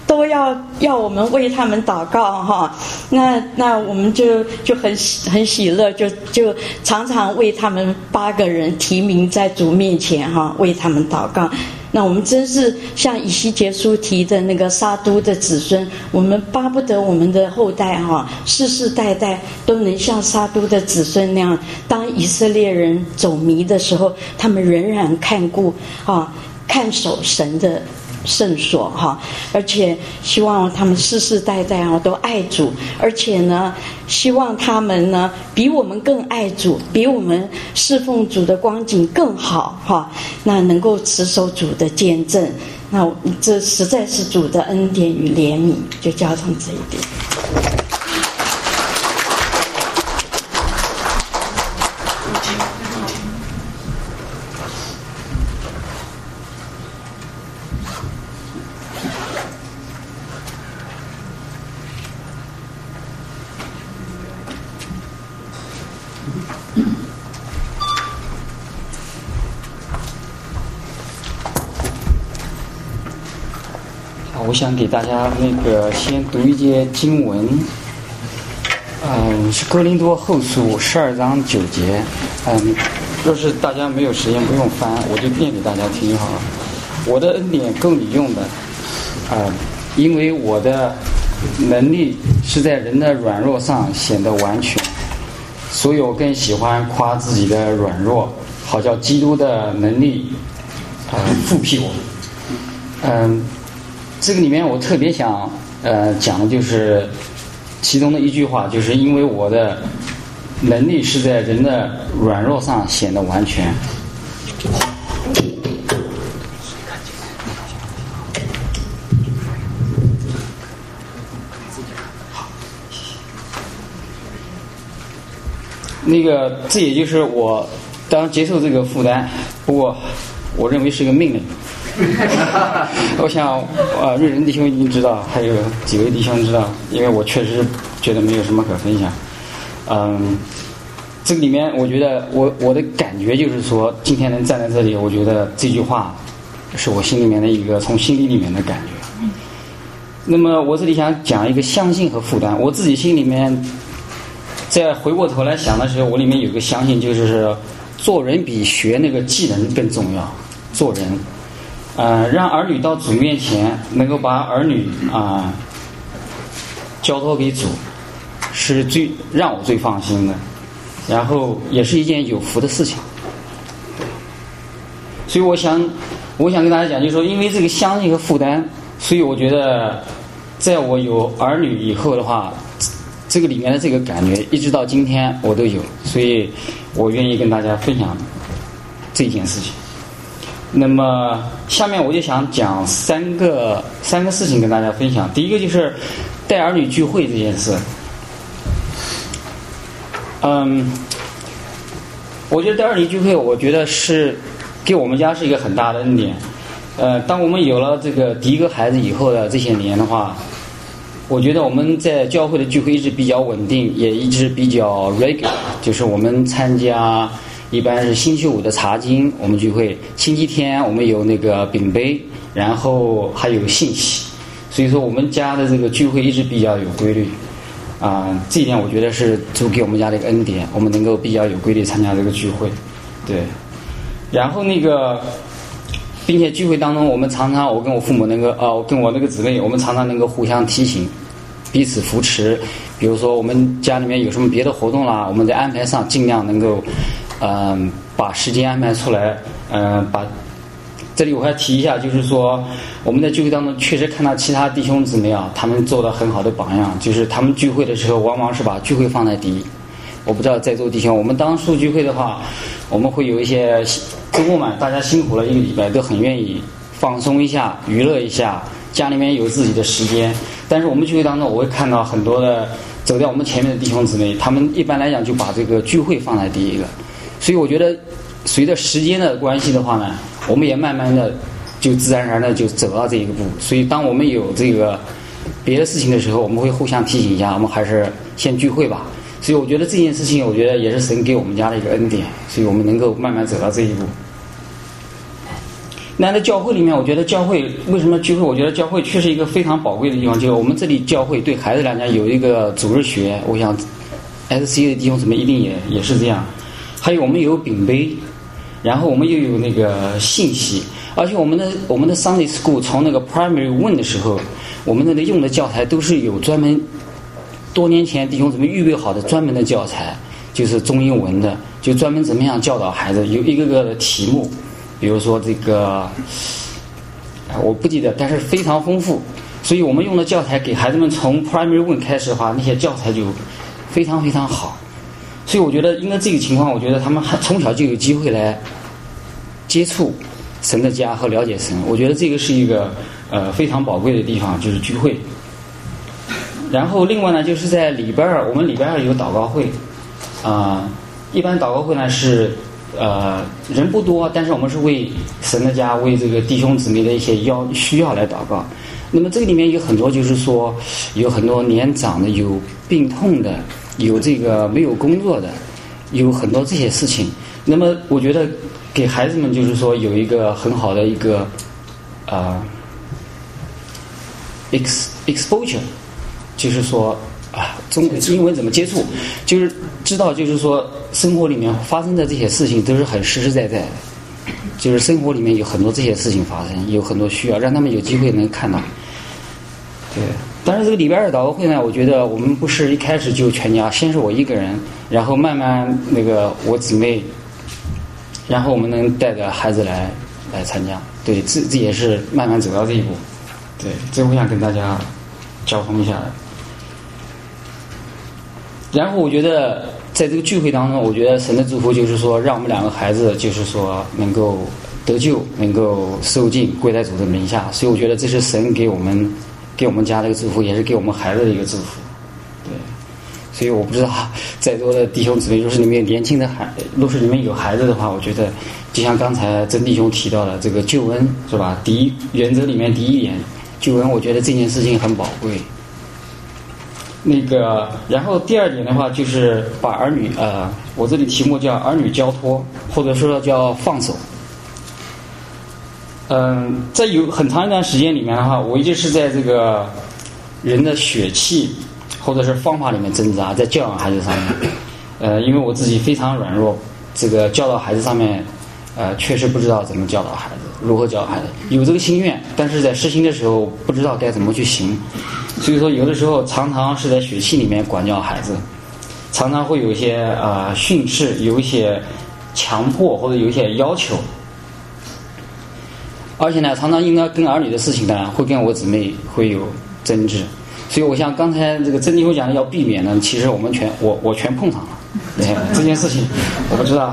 都要要我们为他们祷告哈。那那我们就就很喜很喜乐，就就常常为他们八个人提名在主面前哈，为他们祷告。那我们真是像以西结书提的那个撒都的子孙，我们巴不得我们的后代哈，世世代代都能像撒都的子孙那样，当以色列人走迷的时候，他们仍然看顾啊，看守神的圣所哈，而且希望他们世世代代啊都爱主，而且呢，希望他们呢比我们更爱主，比我们侍奉主的光景更好哈。那能够持守主的见证，那这实在是主的恩典与怜悯，就加上这一点。 我想给大家那个先读一节经文，嗯，是哥林多后书十二章九节，嗯，要是大家没有时间不用翻，我就念给大家听好了。我的恩典够你用的，啊，因为我的能力是在人的软弱上显得完全，所以我更喜欢夸自己的软弱，好叫基督的能力，呃，复辟我，嗯。这个里面我特别想呃讲的就是其中的一句话，就是因为我的能力是在人的软弱上显得完全。那个这也就是我当接受这个负担，不过我认为是个命令。我想呃瑞仁弟兄已经知道，还有几位弟兄知道，因为我确实觉得没有什么可分享。嗯，这个里面我觉得我我的感觉就是说，今天能站在这里，我觉得这句话是我心里面的一个从心底里面的感觉。那么我这里想讲一个相信和负担，我自己心里面在回过头来想的时候，我里面有个相信，就是做人比学那个技能更重要。做人呃，让儿女到主面前，能够把儿女啊、呃、交托给主，是最让我最放心的，然后也是一件有福的事情。所以我想，我想跟大家讲，就是说，因为这个相信和负担，所以我觉得，在我有儿女以后的话，这个里面的这个感觉，一直到今天我都有，所以我愿意跟大家分享这件事情。那么下面我就想讲三个三个事情跟大家分享。第一个就是带儿女聚会这件事。嗯，我觉得带儿女聚会，我觉得是给我们家是一个很大的恩典。呃，当我们有了这个第一个孩子以后的这些年的话，我觉得我们在教会的聚会一直比较稳定，也一直比较 regular， 就是我们参加。一般是星期五的查经，我们聚会；星期天我们有那个饼杯，然后还有信息。所以说，我们家的这个聚会一直比较有规律。啊、呃，这一点我觉得是主给我们家的一个恩典，我们能够比较有规律参加这个聚会。对，然后那个，并且聚会当中，我们常常我跟我父母那个，呃，我跟我那个姊妹，我们常常能够互相提醒，彼此扶持。比如说，我们家里面有什么别的活动啦，我们在安排上尽量能够。嗯、呃，把时间安排出来。嗯、呃，把这里我还提一下，就是说我们在聚会当中确实看到其他弟兄姊妹啊，他们做了很好的榜样，就是他们聚会的时候往往是把聚会放在第一。我不知道在座弟兄，我们当初聚会的话，我们会有一些周末嘛，大家辛苦了一个礼拜，都很愿意放松一下、娱乐一下，家里面有自己的时间。但是我们聚会当中，我会看到很多的走在我们前面的弟兄姊妹，他们一般来讲就把这个聚会放在第一个。所以我觉得随着时间的关系的话呢，我们也慢慢的就自然而然的就走到这一个步。所以当我们有这个别的事情的时候，我们会互相提醒一下，我们还是先聚会吧。所以我觉得这件事情，我觉得也是神给我们家的一个恩典，所以我们能够慢慢走到这一步。 那在教会里面，我觉得教会为什么聚会？我觉得教会确实一个非常宝贵的地方，就是我们这里教会对孩子来讲有一个主日学，我想 S C 的弟兄姊妹一定也也是这样。还有我们有饼杯，然后我们又有那个信息，而且我们的我们的 Sunday School 从那个 Primary One 的时候，我们那里用的教材都是有专门多年前弟兄姊妹预备好的专门的教材，就是中英文的，就专门怎么样教导孩子，有一个个的题目。比如说这个，我不记得，但是非常丰富。所以我们用的教材给孩子们从 Primary One 开始的话，那些教材就非常非常好。所以我觉得，应该这个情况，我觉得他们从小就有机会来接触神的家和了解神。我觉得这个是一个呃非常宝贵的地方，就是聚会。然后另外呢，就是在礼拜二，我们礼拜二有祷告会，啊、呃，一般祷告会呢是。呃，人不多，但是我们是为神的家、为这个弟兄姊妹的一些要需要来祷告。那么这个里面有很多，就是说有很多年长的、有病痛的、有这个没有工作的，有很多这些事情。那么我觉得给孩子们就是说有一个很好的一个呃 ex exposure， 就是说。啊，中英文怎么接触？就是知道，就是说生活里面发生的这些事情都是很实实在在的，就是生活里面有很多这些事情发生，有很多需要，让他们有机会能看到。对，但是这个礼拜二祷告会呢，我觉得我们不是一开始就全家，先是我一个人，然后慢慢那个我姊妹，然后我们能带着孩子来来参加。对，这这也是慢慢走到这一步。对，这我想跟大家交通一下的。然后我觉得在这个聚会当中，我觉得神的祝福就是说，让我们两个孩子就是说能够得救，能够受尽归在主的名下。所以我觉得这是神给我们给我们家的一个祝福，也是给我们孩子的一个祝福。对，所以我不知道在座的弟兄姊妹，若是你们有年轻的孩，若是你们有孩子的话，我觉得就像刚才曾弟兄提到的这个救恩是吧？第一原则里面第一点救恩，我觉得这件事情很宝贵。那个，然后第二点的话，就是把儿女，呃，我这里题目叫儿女交托，或者说叫放手。嗯、呃，在有很长一段时间里面的话，我一直是在这个人的血气或者是方法里面挣扎，在教养孩子上面。呃，因为我自己非常软弱，这个教导孩子上面，呃，确实不知道怎么教导孩子，如何教导孩子，有这个心愿，但是在实行的时候不知道该怎么去行。所以说，有的时候常常是在血气里面管教孩子，常常会有一些呃训斥，有一些强迫或者有一些要求，而且呢，常常应该跟儿女的事情呢，会跟我姊妹会有争执。所以我像刚才这个曾弟兄讲的要避免呢，其实我们全我我全碰上了，对这件事情，我不知道，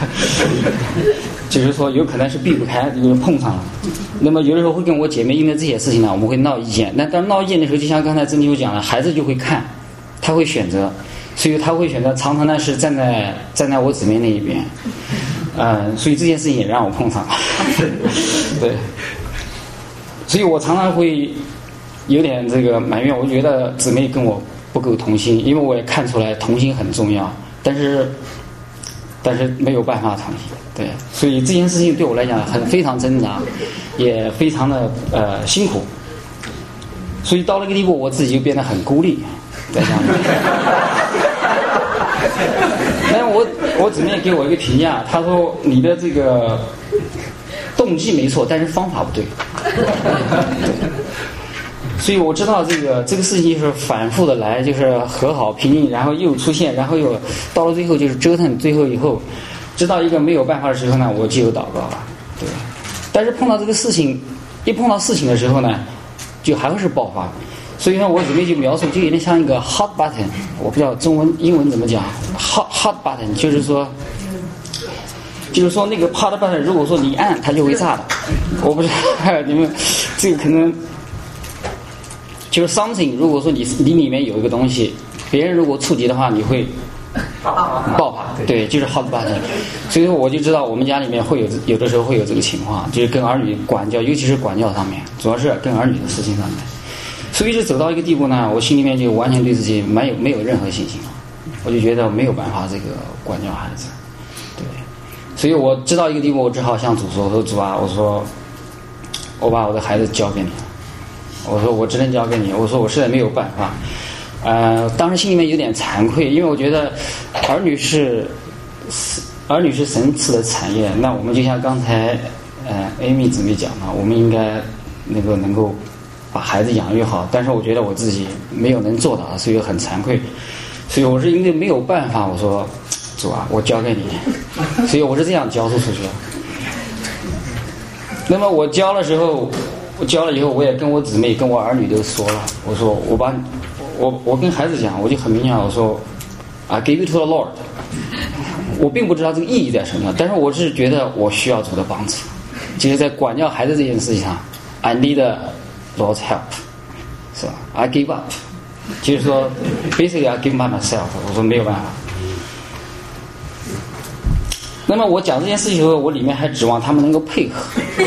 就是说有可能是避不开，就是碰上了。那么有的时候会跟我姐妹因为这些事情呢，我们会闹意见。那当闹意见的时候，就像刚才曾弟兄讲了，孩子就会看，他会选择，所以他会选择常常呢是站在站在我姊妹那一边，嗯，所以这件事情也让我碰上了，对，所以我常常会有点这个埋怨，我觉得姊妹跟我不够同心，因为我也看出来同心很重要，但是但是没有办法同心。对，所以这件事情对我来讲很非常挣扎，也非常的呃辛苦，所以到了一个地步，我自己就变得很孤立，在家里。但我我姊妹给我一个评价，她说你的这个动机没错，但是方法不对。对，所以我知道这个这个事情就是反复的来，就是和好平静，然后又出现，然后又到了最后就是折腾，最后以后。知道一个没有办法的时候呢，我就有祷告了，对。但是碰到这个事情，一碰到事情的时候呢，就还会是爆发。所以说我姊妹就描述，就有点像一个 hot button， 我不知道中文英文怎么讲 ，hot hot button， 就是说，就是说那个 hot button， 如果说你按它就会炸的。我不知道你们这个可能就是 something， 如果说你你里面有一个东西，别人如果触及的话，你会。爆发，对，就是 hot button。所以说我就知道我们家里面会有有的时候会有这个情况，就是跟儿女管教，尤其是管教上面，主要是跟儿女的事情上面。所以一直走到一个地步呢，我心里面就完全对自己没有没有任何信心了，我就觉得没有办法这个管教孩子。对，所以我知道一个地步，我只好向主说：“我说主啊，我说我把我的孩子交给你了。我说我只能交给你，我说我实在没有办法。呃，当时心里面有点惭愧，因为我觉得儿女是儿女是神赐的产业。那我们就像刚才呃 Amy 姊妹讲的，我们应该能够能够把孩子养育好。但是我觉得我自己没有能做到，所以很惭愧。所以我是因为没有办法，我说主啊，我交给你。所以我是这样交出出去的。那么我交的时候，我交了以后，我也跟我姊妹、跟我儿女都说了，我说我把我我跟孩子讲，我就很明显，我说 I give it to the Lord。我并不知道这个意义在什么，但是我是觉得我需要主的帮助，就是在管教孩子这件事情上 ，I need Lord's help， 是吧 ？I give up， 就是说 ，basically I give up myself。我说没有办法。那么我讲这件事情的时候，我里面还指望他们能够配合，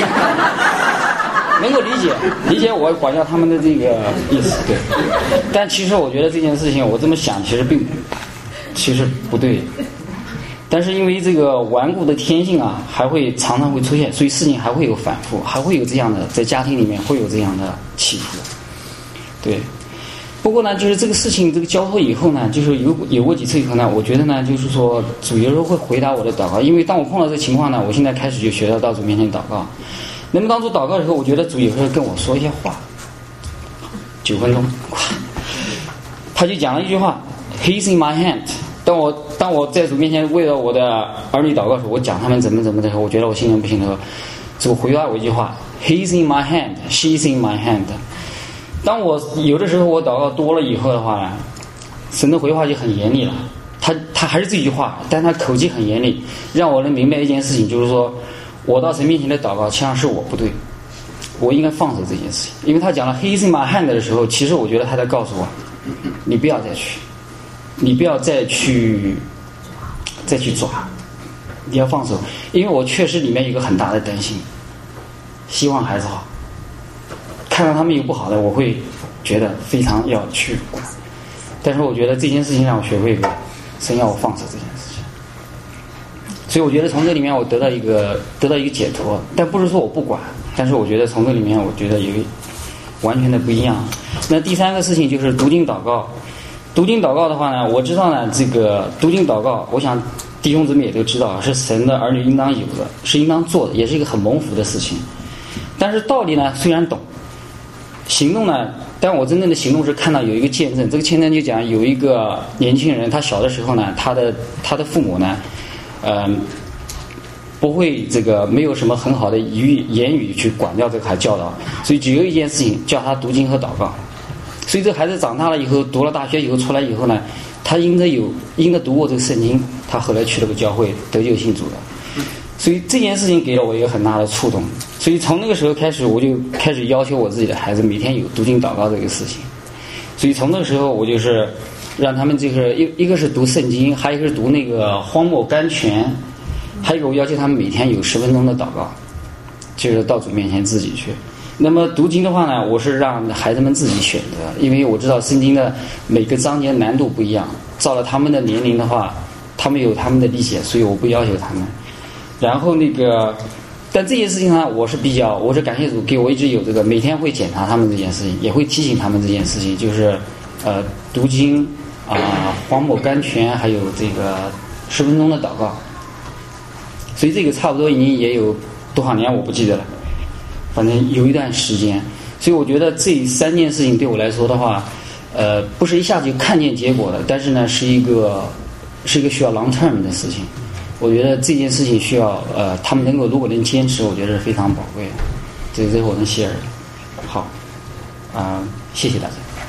能够理解理解我管教他们的这个意思，对。但其实我觉得这件事情，我这么想，其实并其实不对。但是因为这个顽固的天性啊，还会常常会出现，所以事情还会有反复，还会有这样的，在家庭里面会有这样的起伏，对。不过呢，就是这个事情这个交托以后呢，就是有有过几次以后呢，我觉得呢，就是说主有时候会回答我的祷告，因为当我碰到这个情况呢，我现在开始就学到到主面前祷告。那么当主祷告的时候，我觉得主有时候跟我说一些话，九分钟，他就讲了一句话 ，He's in my hand。当我当我在主面前为了我的儿女祷告的时候，我讲他们怎么怎么的时候，我觉得我心里不行的时候，主回答我一句话 ，He's in my hand, she's in my hand。当我有的时候我祷告多了以后的话呢，神的回话就很严厉了。他他还是这句话，但他口气很严厉，让我能明白一件事情，就是说我到神面前的祷告，实际上是我不对，我应该放手这件事情。因为他讲了 He's in my hand 的时候，其实我觉得他在告诉我，你不要再去，你不要再去再去抓，你要放手。因为我确实里面有一个很大的担心，希望孩子好。看到他们有不好的，我会觉得非常要去管。但是我觉得这件事情让我学会一个神要我放手这件事情。所以我觉得从这里面我得到一个得到一个解脱，但不是说我不管，但是我觉得从这里面我觉得有完全的不一样。那第三个事情就是读经祷告。读经祷告的话呢，我知道呢，这个读经祷告，我想弟兄姊妹也都知道，是神的儿女应当有的，是应当做的，也是一个很蒙福的事情。但是道理呢，虽然懂，行动呢，但我真正的行动是看到有一个见证。这个见证就讲有一个年轻人，他小的时候呢，他的他的父母呢，呃，不会这个没有什么很好的语言语去管教这个孩子教导，所以只有一件事情，叫他读经和祷告。所以这个孩子长大了以后，读了大学以后出来以后呢，他应该有应该读过这个圣经，他后来去了个教会得救信主了。所以这件事情给了我一个很大的触动，所以从那个时候开始，我就开始要求我自己的孩子每天有读经祷告这个事情。所以从那个时候，我就是让他们这个一一个是读圣经，还有一个是读那个荒漠甘泉，还有一个我要求他们每天有十分钟的祷告，就是到主面前自己去。那么读经的话呢，我是让孩子们自己选择，因为我知道圣经的每个章节难度不一样，照了他们的年龄的话，他们有他们的理解，所以我不要求他们。然后那个，但这件事情呢，我是比较，我是感谢主给我一直有这个，每天会检查他们这件事情，也会提醒他们这件事情，就是呃读经啊、呃、荒漠甘泉，还有这个十分钟的祷告。所以这个差不多已经也有多少年我不记得了，反正有一段时间。所以我觉得这三件事情对我来说的话，呃不是一下子就看见结果的，但是呢是一个是一个需要 long term 的事情。我觉得这件事情需要呃，他们能够如果能坚持，我觉得是非常宝贵的。这这是我能 share 的。好，啊、呃，谢谢大家。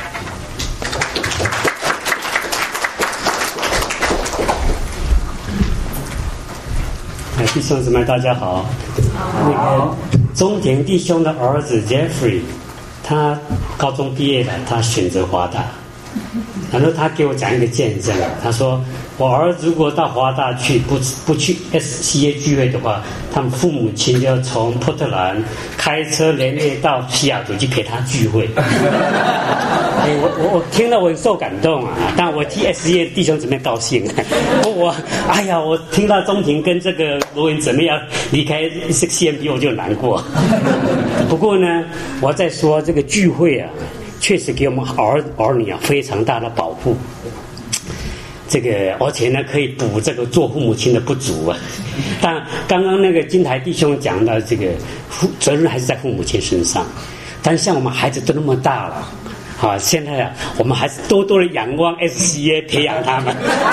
哎，弟兄姊妹大家好。那个中田弟兄的儿子 Jeffrey， 他高中毕业了，他选择华大。然后他给我讲一个见证，他说我儿子如果到华大去不不去 S C A 聚会的话，他们父母亲就要从波特兰开车连夜到西雅图去陪他聚会。哎，我我我听了我很受感动啊，但我替 S C A 弟兄姊妹高兴。我哎呀，我听到中庭跟这个罗文姊妹要离开 C M B 我就难过。 不过呢，我在说这个聚会啊，确实给我们儿儿女啊非常大的保护。这个而且呢，可以补这个做父母亲的不足啊。但刚刚那个金台弟兄讲到这个父责任还是在父母亲身上，但是像我们孩子都那么大了。啊，现在啊，我们还是多多的仰望 S C A 培养他们。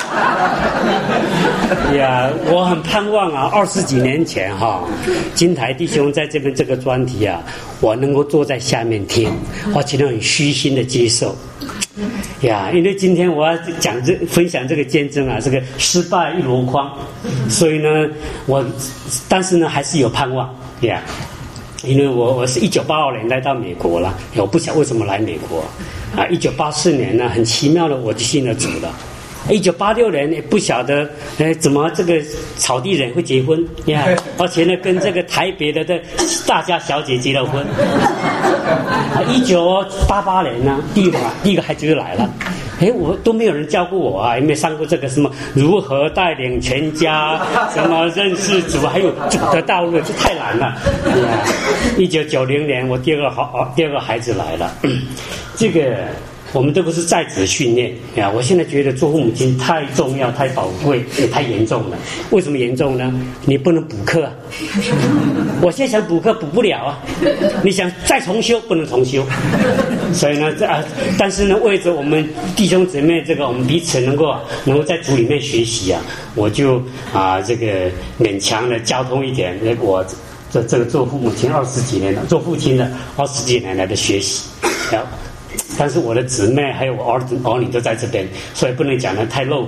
呀，我很盼望啊，二十几年前哈、啊，金台弟兄在这边这个专题啊，我能够坐在下面听，而且很虚心的接受。呀，因为今天我要讲这分享这个见证啊，这个失败一箩筐，所以呢，我但是呢还是有盼望呀。因为我我是一九八二年来到美国了，我不晓得为什么来美国啊。一九八四年呢，很奇妙的我就信了主了。一九八六年也不晓得，哎，怎么这个草地人会结婚呀？而且呢，跟这个台北的的大家小姐结了婚。啊，一九八八年呢，第一个第一个孩子就来了。哎，我都没有人教过我啊，也没有上过这个什么如何带领全家，什么认识主，还有主的道路，这太难了。一九九零年，我第二个好第二个孩子来了，这个。我们这个是在职训练呀！我现在觉得做父母亲太重要、太宝贵，也太严重了。为什么严重呢？你不能补课、啊，我现在想补课补不了啊！你想再重修不能重修，所以呢，这啊，但是呢，为着我们弟兄姊妹这个我们彼此能够能够在主里面学习啊，我就啊这个勉强的交通一点，我这这个做父母亲二十几年了，做父亲的二十几年来的学习啊。但是我的姊妹还有我儿子儿女都在这边，所以不能讲得太露骨。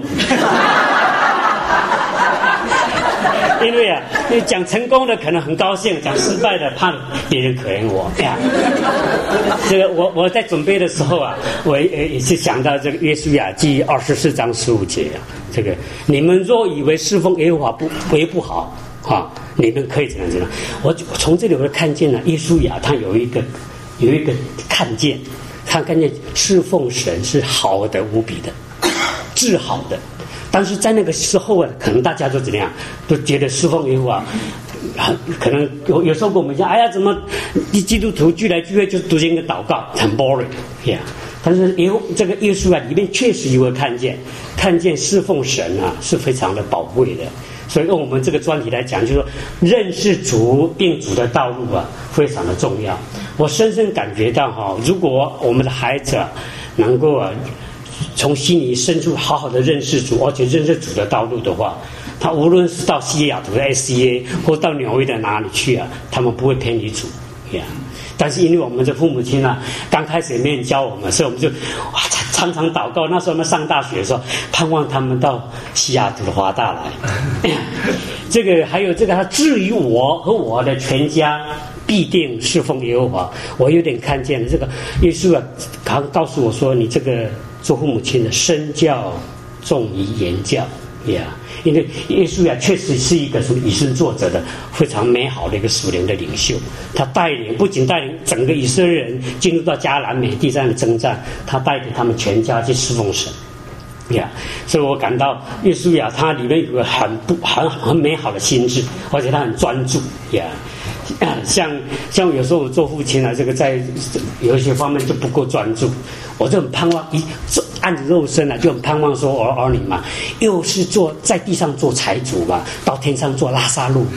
因为啊，讲成功的可能很高兴，讲失败的怕别人可怜我呀。这个我我在准备的时候啊，我也也是想到这个约书亚记二十四章十五节啊，这个你们若以为侍奉耶和华不为不好啊，你们可以怎样怎样。我从这里我看见了约书亚他有一个有一个看见。他看见侍奉神是好的无比的，至好的，但是在那个时候啊，可能大家都怎么样，都觉得侍奉耶和华，可能有有时候跟我们讲，哎呀，怎么基督徒聚来聚会就读一个祷告，很 boring 呀、yeah。但是耶这个耶稣啊，里面确实有个看见，看见侍奉神啊是非常的宝贵的。所以用我们这个专题来讲，就是说认识主并主的道路啊，非常的重要。我深深感觉到哈，如果我们的孩子啊，能够啊，从心里深处好好的认识主，而且认识主的道路的话，他无论是到西雅图的 S C A 或到纽约的哪里去啊，他们不会偏离主呀。但是因为我们的父母亲啊，刚开始也没人教我们，所以我们就哇常常祷告。那时候我们上大学的时候，盼望他们到西雅图的华大来。这个还有这个，他至于我和我的全家必定侍奉耶和华。我有点看见了这个耶稣啊，刚告诉我说，你这个做父母亲的身教重于言教呀。Yeah.因为耶稣啊，确实是一个什么以身作则的非常美好的一个属灵的领袖。他带领不仅带领整个以色列人进入到迦南美地上的征战，他带领他们全家去侍奉神。呀、yeah. ，所以我感到耶稣啊，他里面有个很不很很美好的心智，而且他很专注。呀、yeah. 像像有时候我做父亲啊，这个在有一些方面就不够专注，我就很盼望一按着肉身啊，就很盼望说我儿女嘛，又是做在地上做财主嘛，到天上做拉撒路。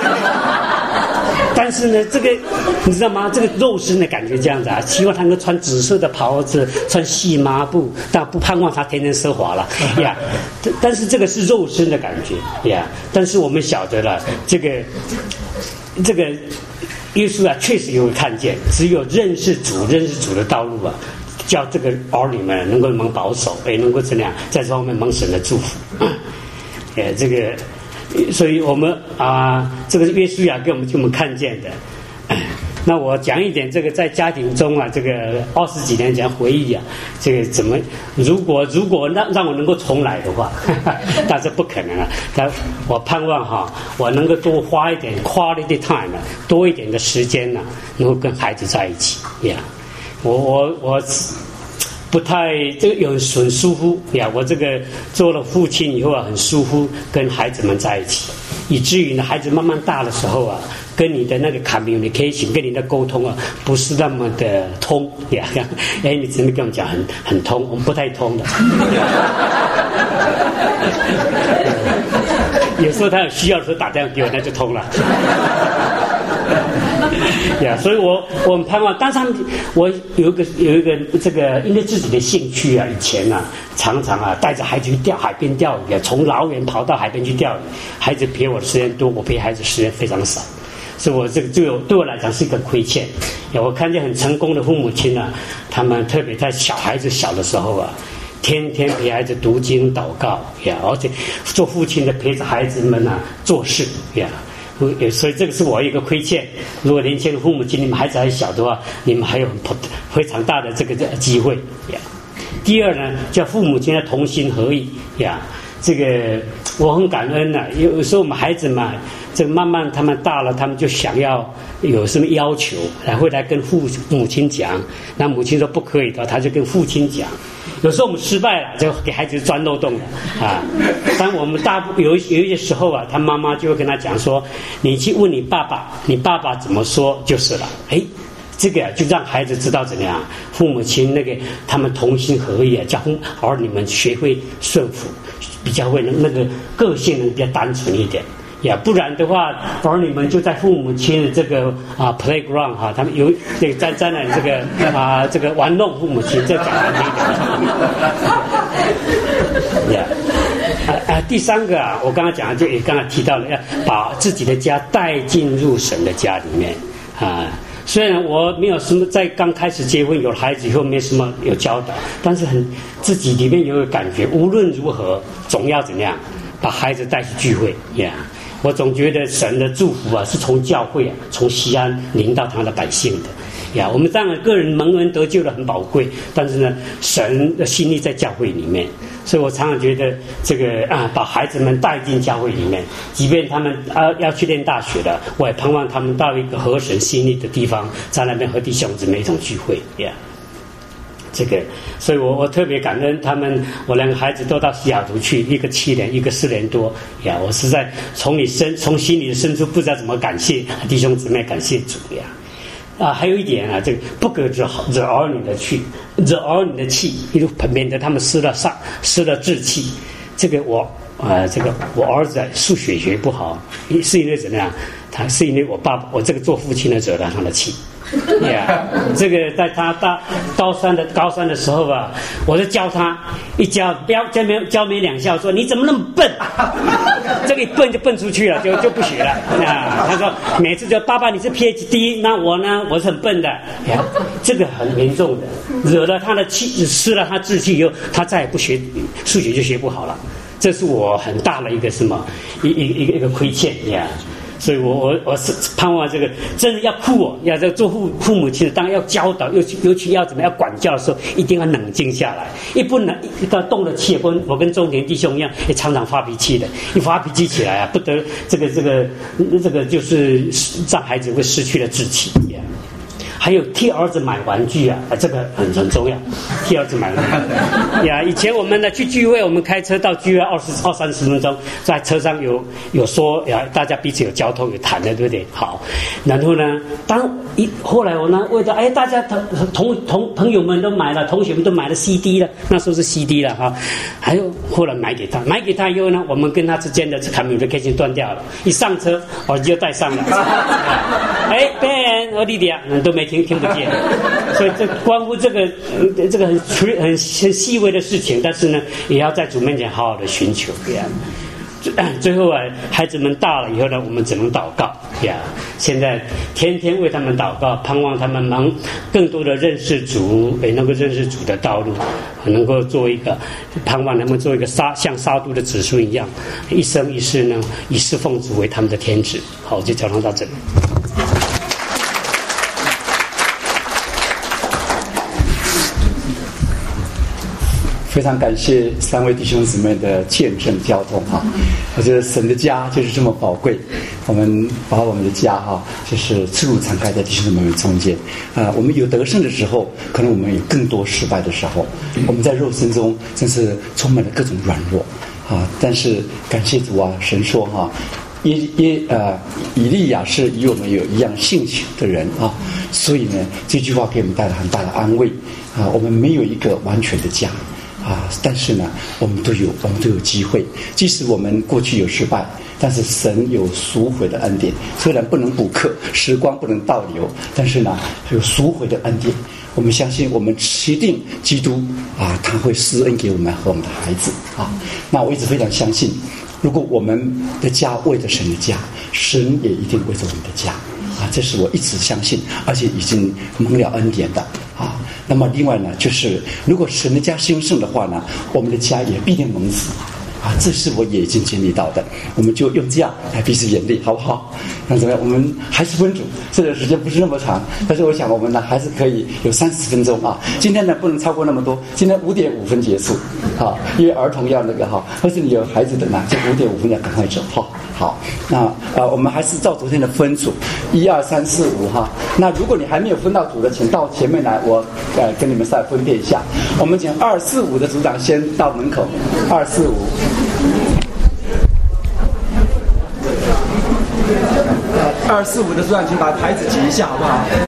但是呢，这个你知道吗？这个肉身的感觉这样子啊，希望他能够穿紫色的袍子，穿细麻布，但不盼望他天天奢华了呀。但是这个是肉身的感觉呀。但是我们晓得了，这个这个耶稣啊，确实有看见，只有认识主、认识主的道路啊，叫这个儿女们能够蒙保守，也能够怎样在这方面蒙神的祝福。呃，这个。所以我们啊，这个约书亚给我们给我们看见的。那我讲一点这个在家庭中啊，这个二十几年前回忆啊，这个怎么如果如果让让我能够重来的话，但是不可能啊。但我盼望哈，我能够多花一点 quality time 啊，多一点的时间呢、啊，能够跟孩子在一起呀。Yeah. 我我我。不太这个有很舒服呀，我这个做了父亲以后啊，很舒服跟孩子们在一起以至于呢，孩子慢慢大的时候啊，跟你的那个 communication， 跟你的沟通啊，不是那么的通呀。哎，你怎么跟我们讲很很通？我们不太通的。有时候他有需要的时候打电话给我，那就通了。呀，所以我我很盼望，当然我有一个有一个这个，因为自己的兴趣啊，以前啊，常常啊带着孩子去钓海边钓鱼啊，从老远跑到海边去钓鱼，孩子陪我的时间多，我陪孩子时间非常少，所以我这个对我对我来讲是一个亏欠。呀，我看见很成功的父母亲啊，他们特别在小孩子小的时候啊，天天陪孩子读经祷告呀，而且做父亲的陪着孩子们啊做事呀。所以这个是我一个亏欠。如果年轻的父母亲你们孩子还小的话，你们还有很非常大的这个机会呀。第二呢，叫父母亲的同心合意呀。这个我很感恩呐、啊。有时候我们孩子嘛，这个慢慢他们大了，他们就想要有什么要求，然后来跟父母亲讲。那母亲说不可以的，他就跟父亲讲。有时候我们失败了，就给孩子钻漏洞了啊！但我们大有有一些时候啊，他妈妈就会跟他讲说：“你去问你爸爸，你爸爸怎么说就是了。”哎，这个、啊、就让孩子知道怎么样，父母亲那个他们同心合意啊，教儿女们学会顺服，比较会那个个性能比较单纯一点。呀，不然的话，儿女们就在父母亲的这个啊 playground 哈、啊，他们有这个在在那这个啊这个玩弄父母亲，这讲难听一点。呀，啊啊，第三个啊，我刚刚讲的就也刚刚提到了，要把自己的家带进入神的家里面啊。虽然我没有什么在刚开始结婚有了孩子以后没什么有教导，但是很自己里面有个感觉，无论如何总要怎么样把孩子带去聚会呀。我总觉得神的祝福啊，是从教会啊，从西安临到他的百姓的呀。我们当然个人蒙恩得救的很宝贵，但是呢，神的心意在教会里面，所以我常常觉得这个啊，把孩子们带进教会里面，即便他们啊要去念大学了，我也盼望他们到一个合神心意的地方，在那边和弟兄姊妹一同聚会呀。这个，所以我我特别感恩他们，我两个孩子都到西雅图去，一个七年，一个四年多呀。我实在从你深从心里的深处不知道怎么感谢弟兄姊妹，感谢主呀。啊，还有一点啊，这个不可惹惹儿女的气，惹儿女的气，因为免得他们失了上失了志气。这个我啊、呃，这个我儿子数学学不好，是因为怎么样？他是因为我爸爸，我这个做父亲的惹了他的气。呀、yeah, ，这个在他大高三的高三的时候啊，我就教他一教，不要教没教没两下，说你怎么那么笨？这个一笨就笨出去了，就就不学了。啊，他说每次就爸爸你是 P H D， 那我呢我是很笨的。呀，这个很严重的，惹了他的气，失了他志气以后，他再也不学数学就学不好了。这是我很大的一个什么一一一个一个亏欠呀。所以我我我是盼望这个真的要酷哦，要这做父父母亲的，当然要教导，尤其尤其要怎么样管教的时候，一定要冷静下来。一不能一到动了气，跟我跟中田弟兄一样，也常常发脾气的。一发脾气起来啊，不得这个这个这个就是让孩子会失去了志气。还有替儿子买玩具啊，这个很很重要。替儿子买玩具呀，以前我们呢去聚会，我们开车到聚会二十二三十分钟，在车上有有说呀，大家彼此有交通有谈的，对不对？好，然后呢，当一后来我呢为了哎，大家同同同朋友们都买了，同学们都买了 C D 了，那时候是 C D 了哈。还有后来买给他，买给他以后呢，我们跟他之间的 communication 断掉了。一上车，耳机就戴上了。哎 ，Ben 和莉莉亚都没听听不见，所以这关乎这个这个很很很细微的事情，但是呢，也要在主面前好好的寻求这样。最后啊，孩子们大了以后呢，我们只能祷告呀。现在天天为他们祷告，盼望他们能更多的认识主，也能够认识主的道路，能够做一个盼望，能够做一个沙像沙都的子孙一样，一生一世呢，以侍奉主为他们的天职。好，我就讲到这里。 非常感谢三位弟兄姊妹的见证交通哈，我觉得神的家就是这么宝贵，我们把我们的家哈，就是赤露敞开在弟兄姊妹们中间啊、呃，我们有得胜的时候，可能我们有更多失败的时候，我们在肉身中真是充满了各种软弱啊，但是感谢主啊，神说哈， 耶耶呃，以利亚是与我们有一样性情的人啊，所以呢，这句话给我们带来很大的安慰啊。我们没有一个完全的家啊，但是呢，我们都有我们都有机会，即使我们过去有失败。但是神有赎回的恩典，虽然不能补课，时光不能倒流，但是呢，有赎回的恩典。我们相信，我们持定基督啊，他会施恩给我们和我们的孩子啊。那我一直非常相信，如果我们的家为着神的家，神也一定为着我们的家啊。这是我一直相信，而且已经蒙了恩典的啊。那么另外呢，就是如果神的家兴盛的话呢，我们的家也必定蒙福。啊，这是我也已经经历到的，我们就用这样来彼此勉励，好不好？那怎么样？我们还是分组，这个时间不是那么长，但是我想我们呢还是可以有三十分钟啊。今天呢不能超过那么多，今天五点五分结束，啊，因为儿童要那个哈，或是你有孩子的呢，就五点五分要赶快走哈。好，那呃我们还是照昨天的分组，一二三四五哈。那如果你还没有分到组的，请到前面来，我呃跟你们再分辨一下。我们请二四五的组长先到门口，二四五。二四五的组长，请把牌子举一下，好不好？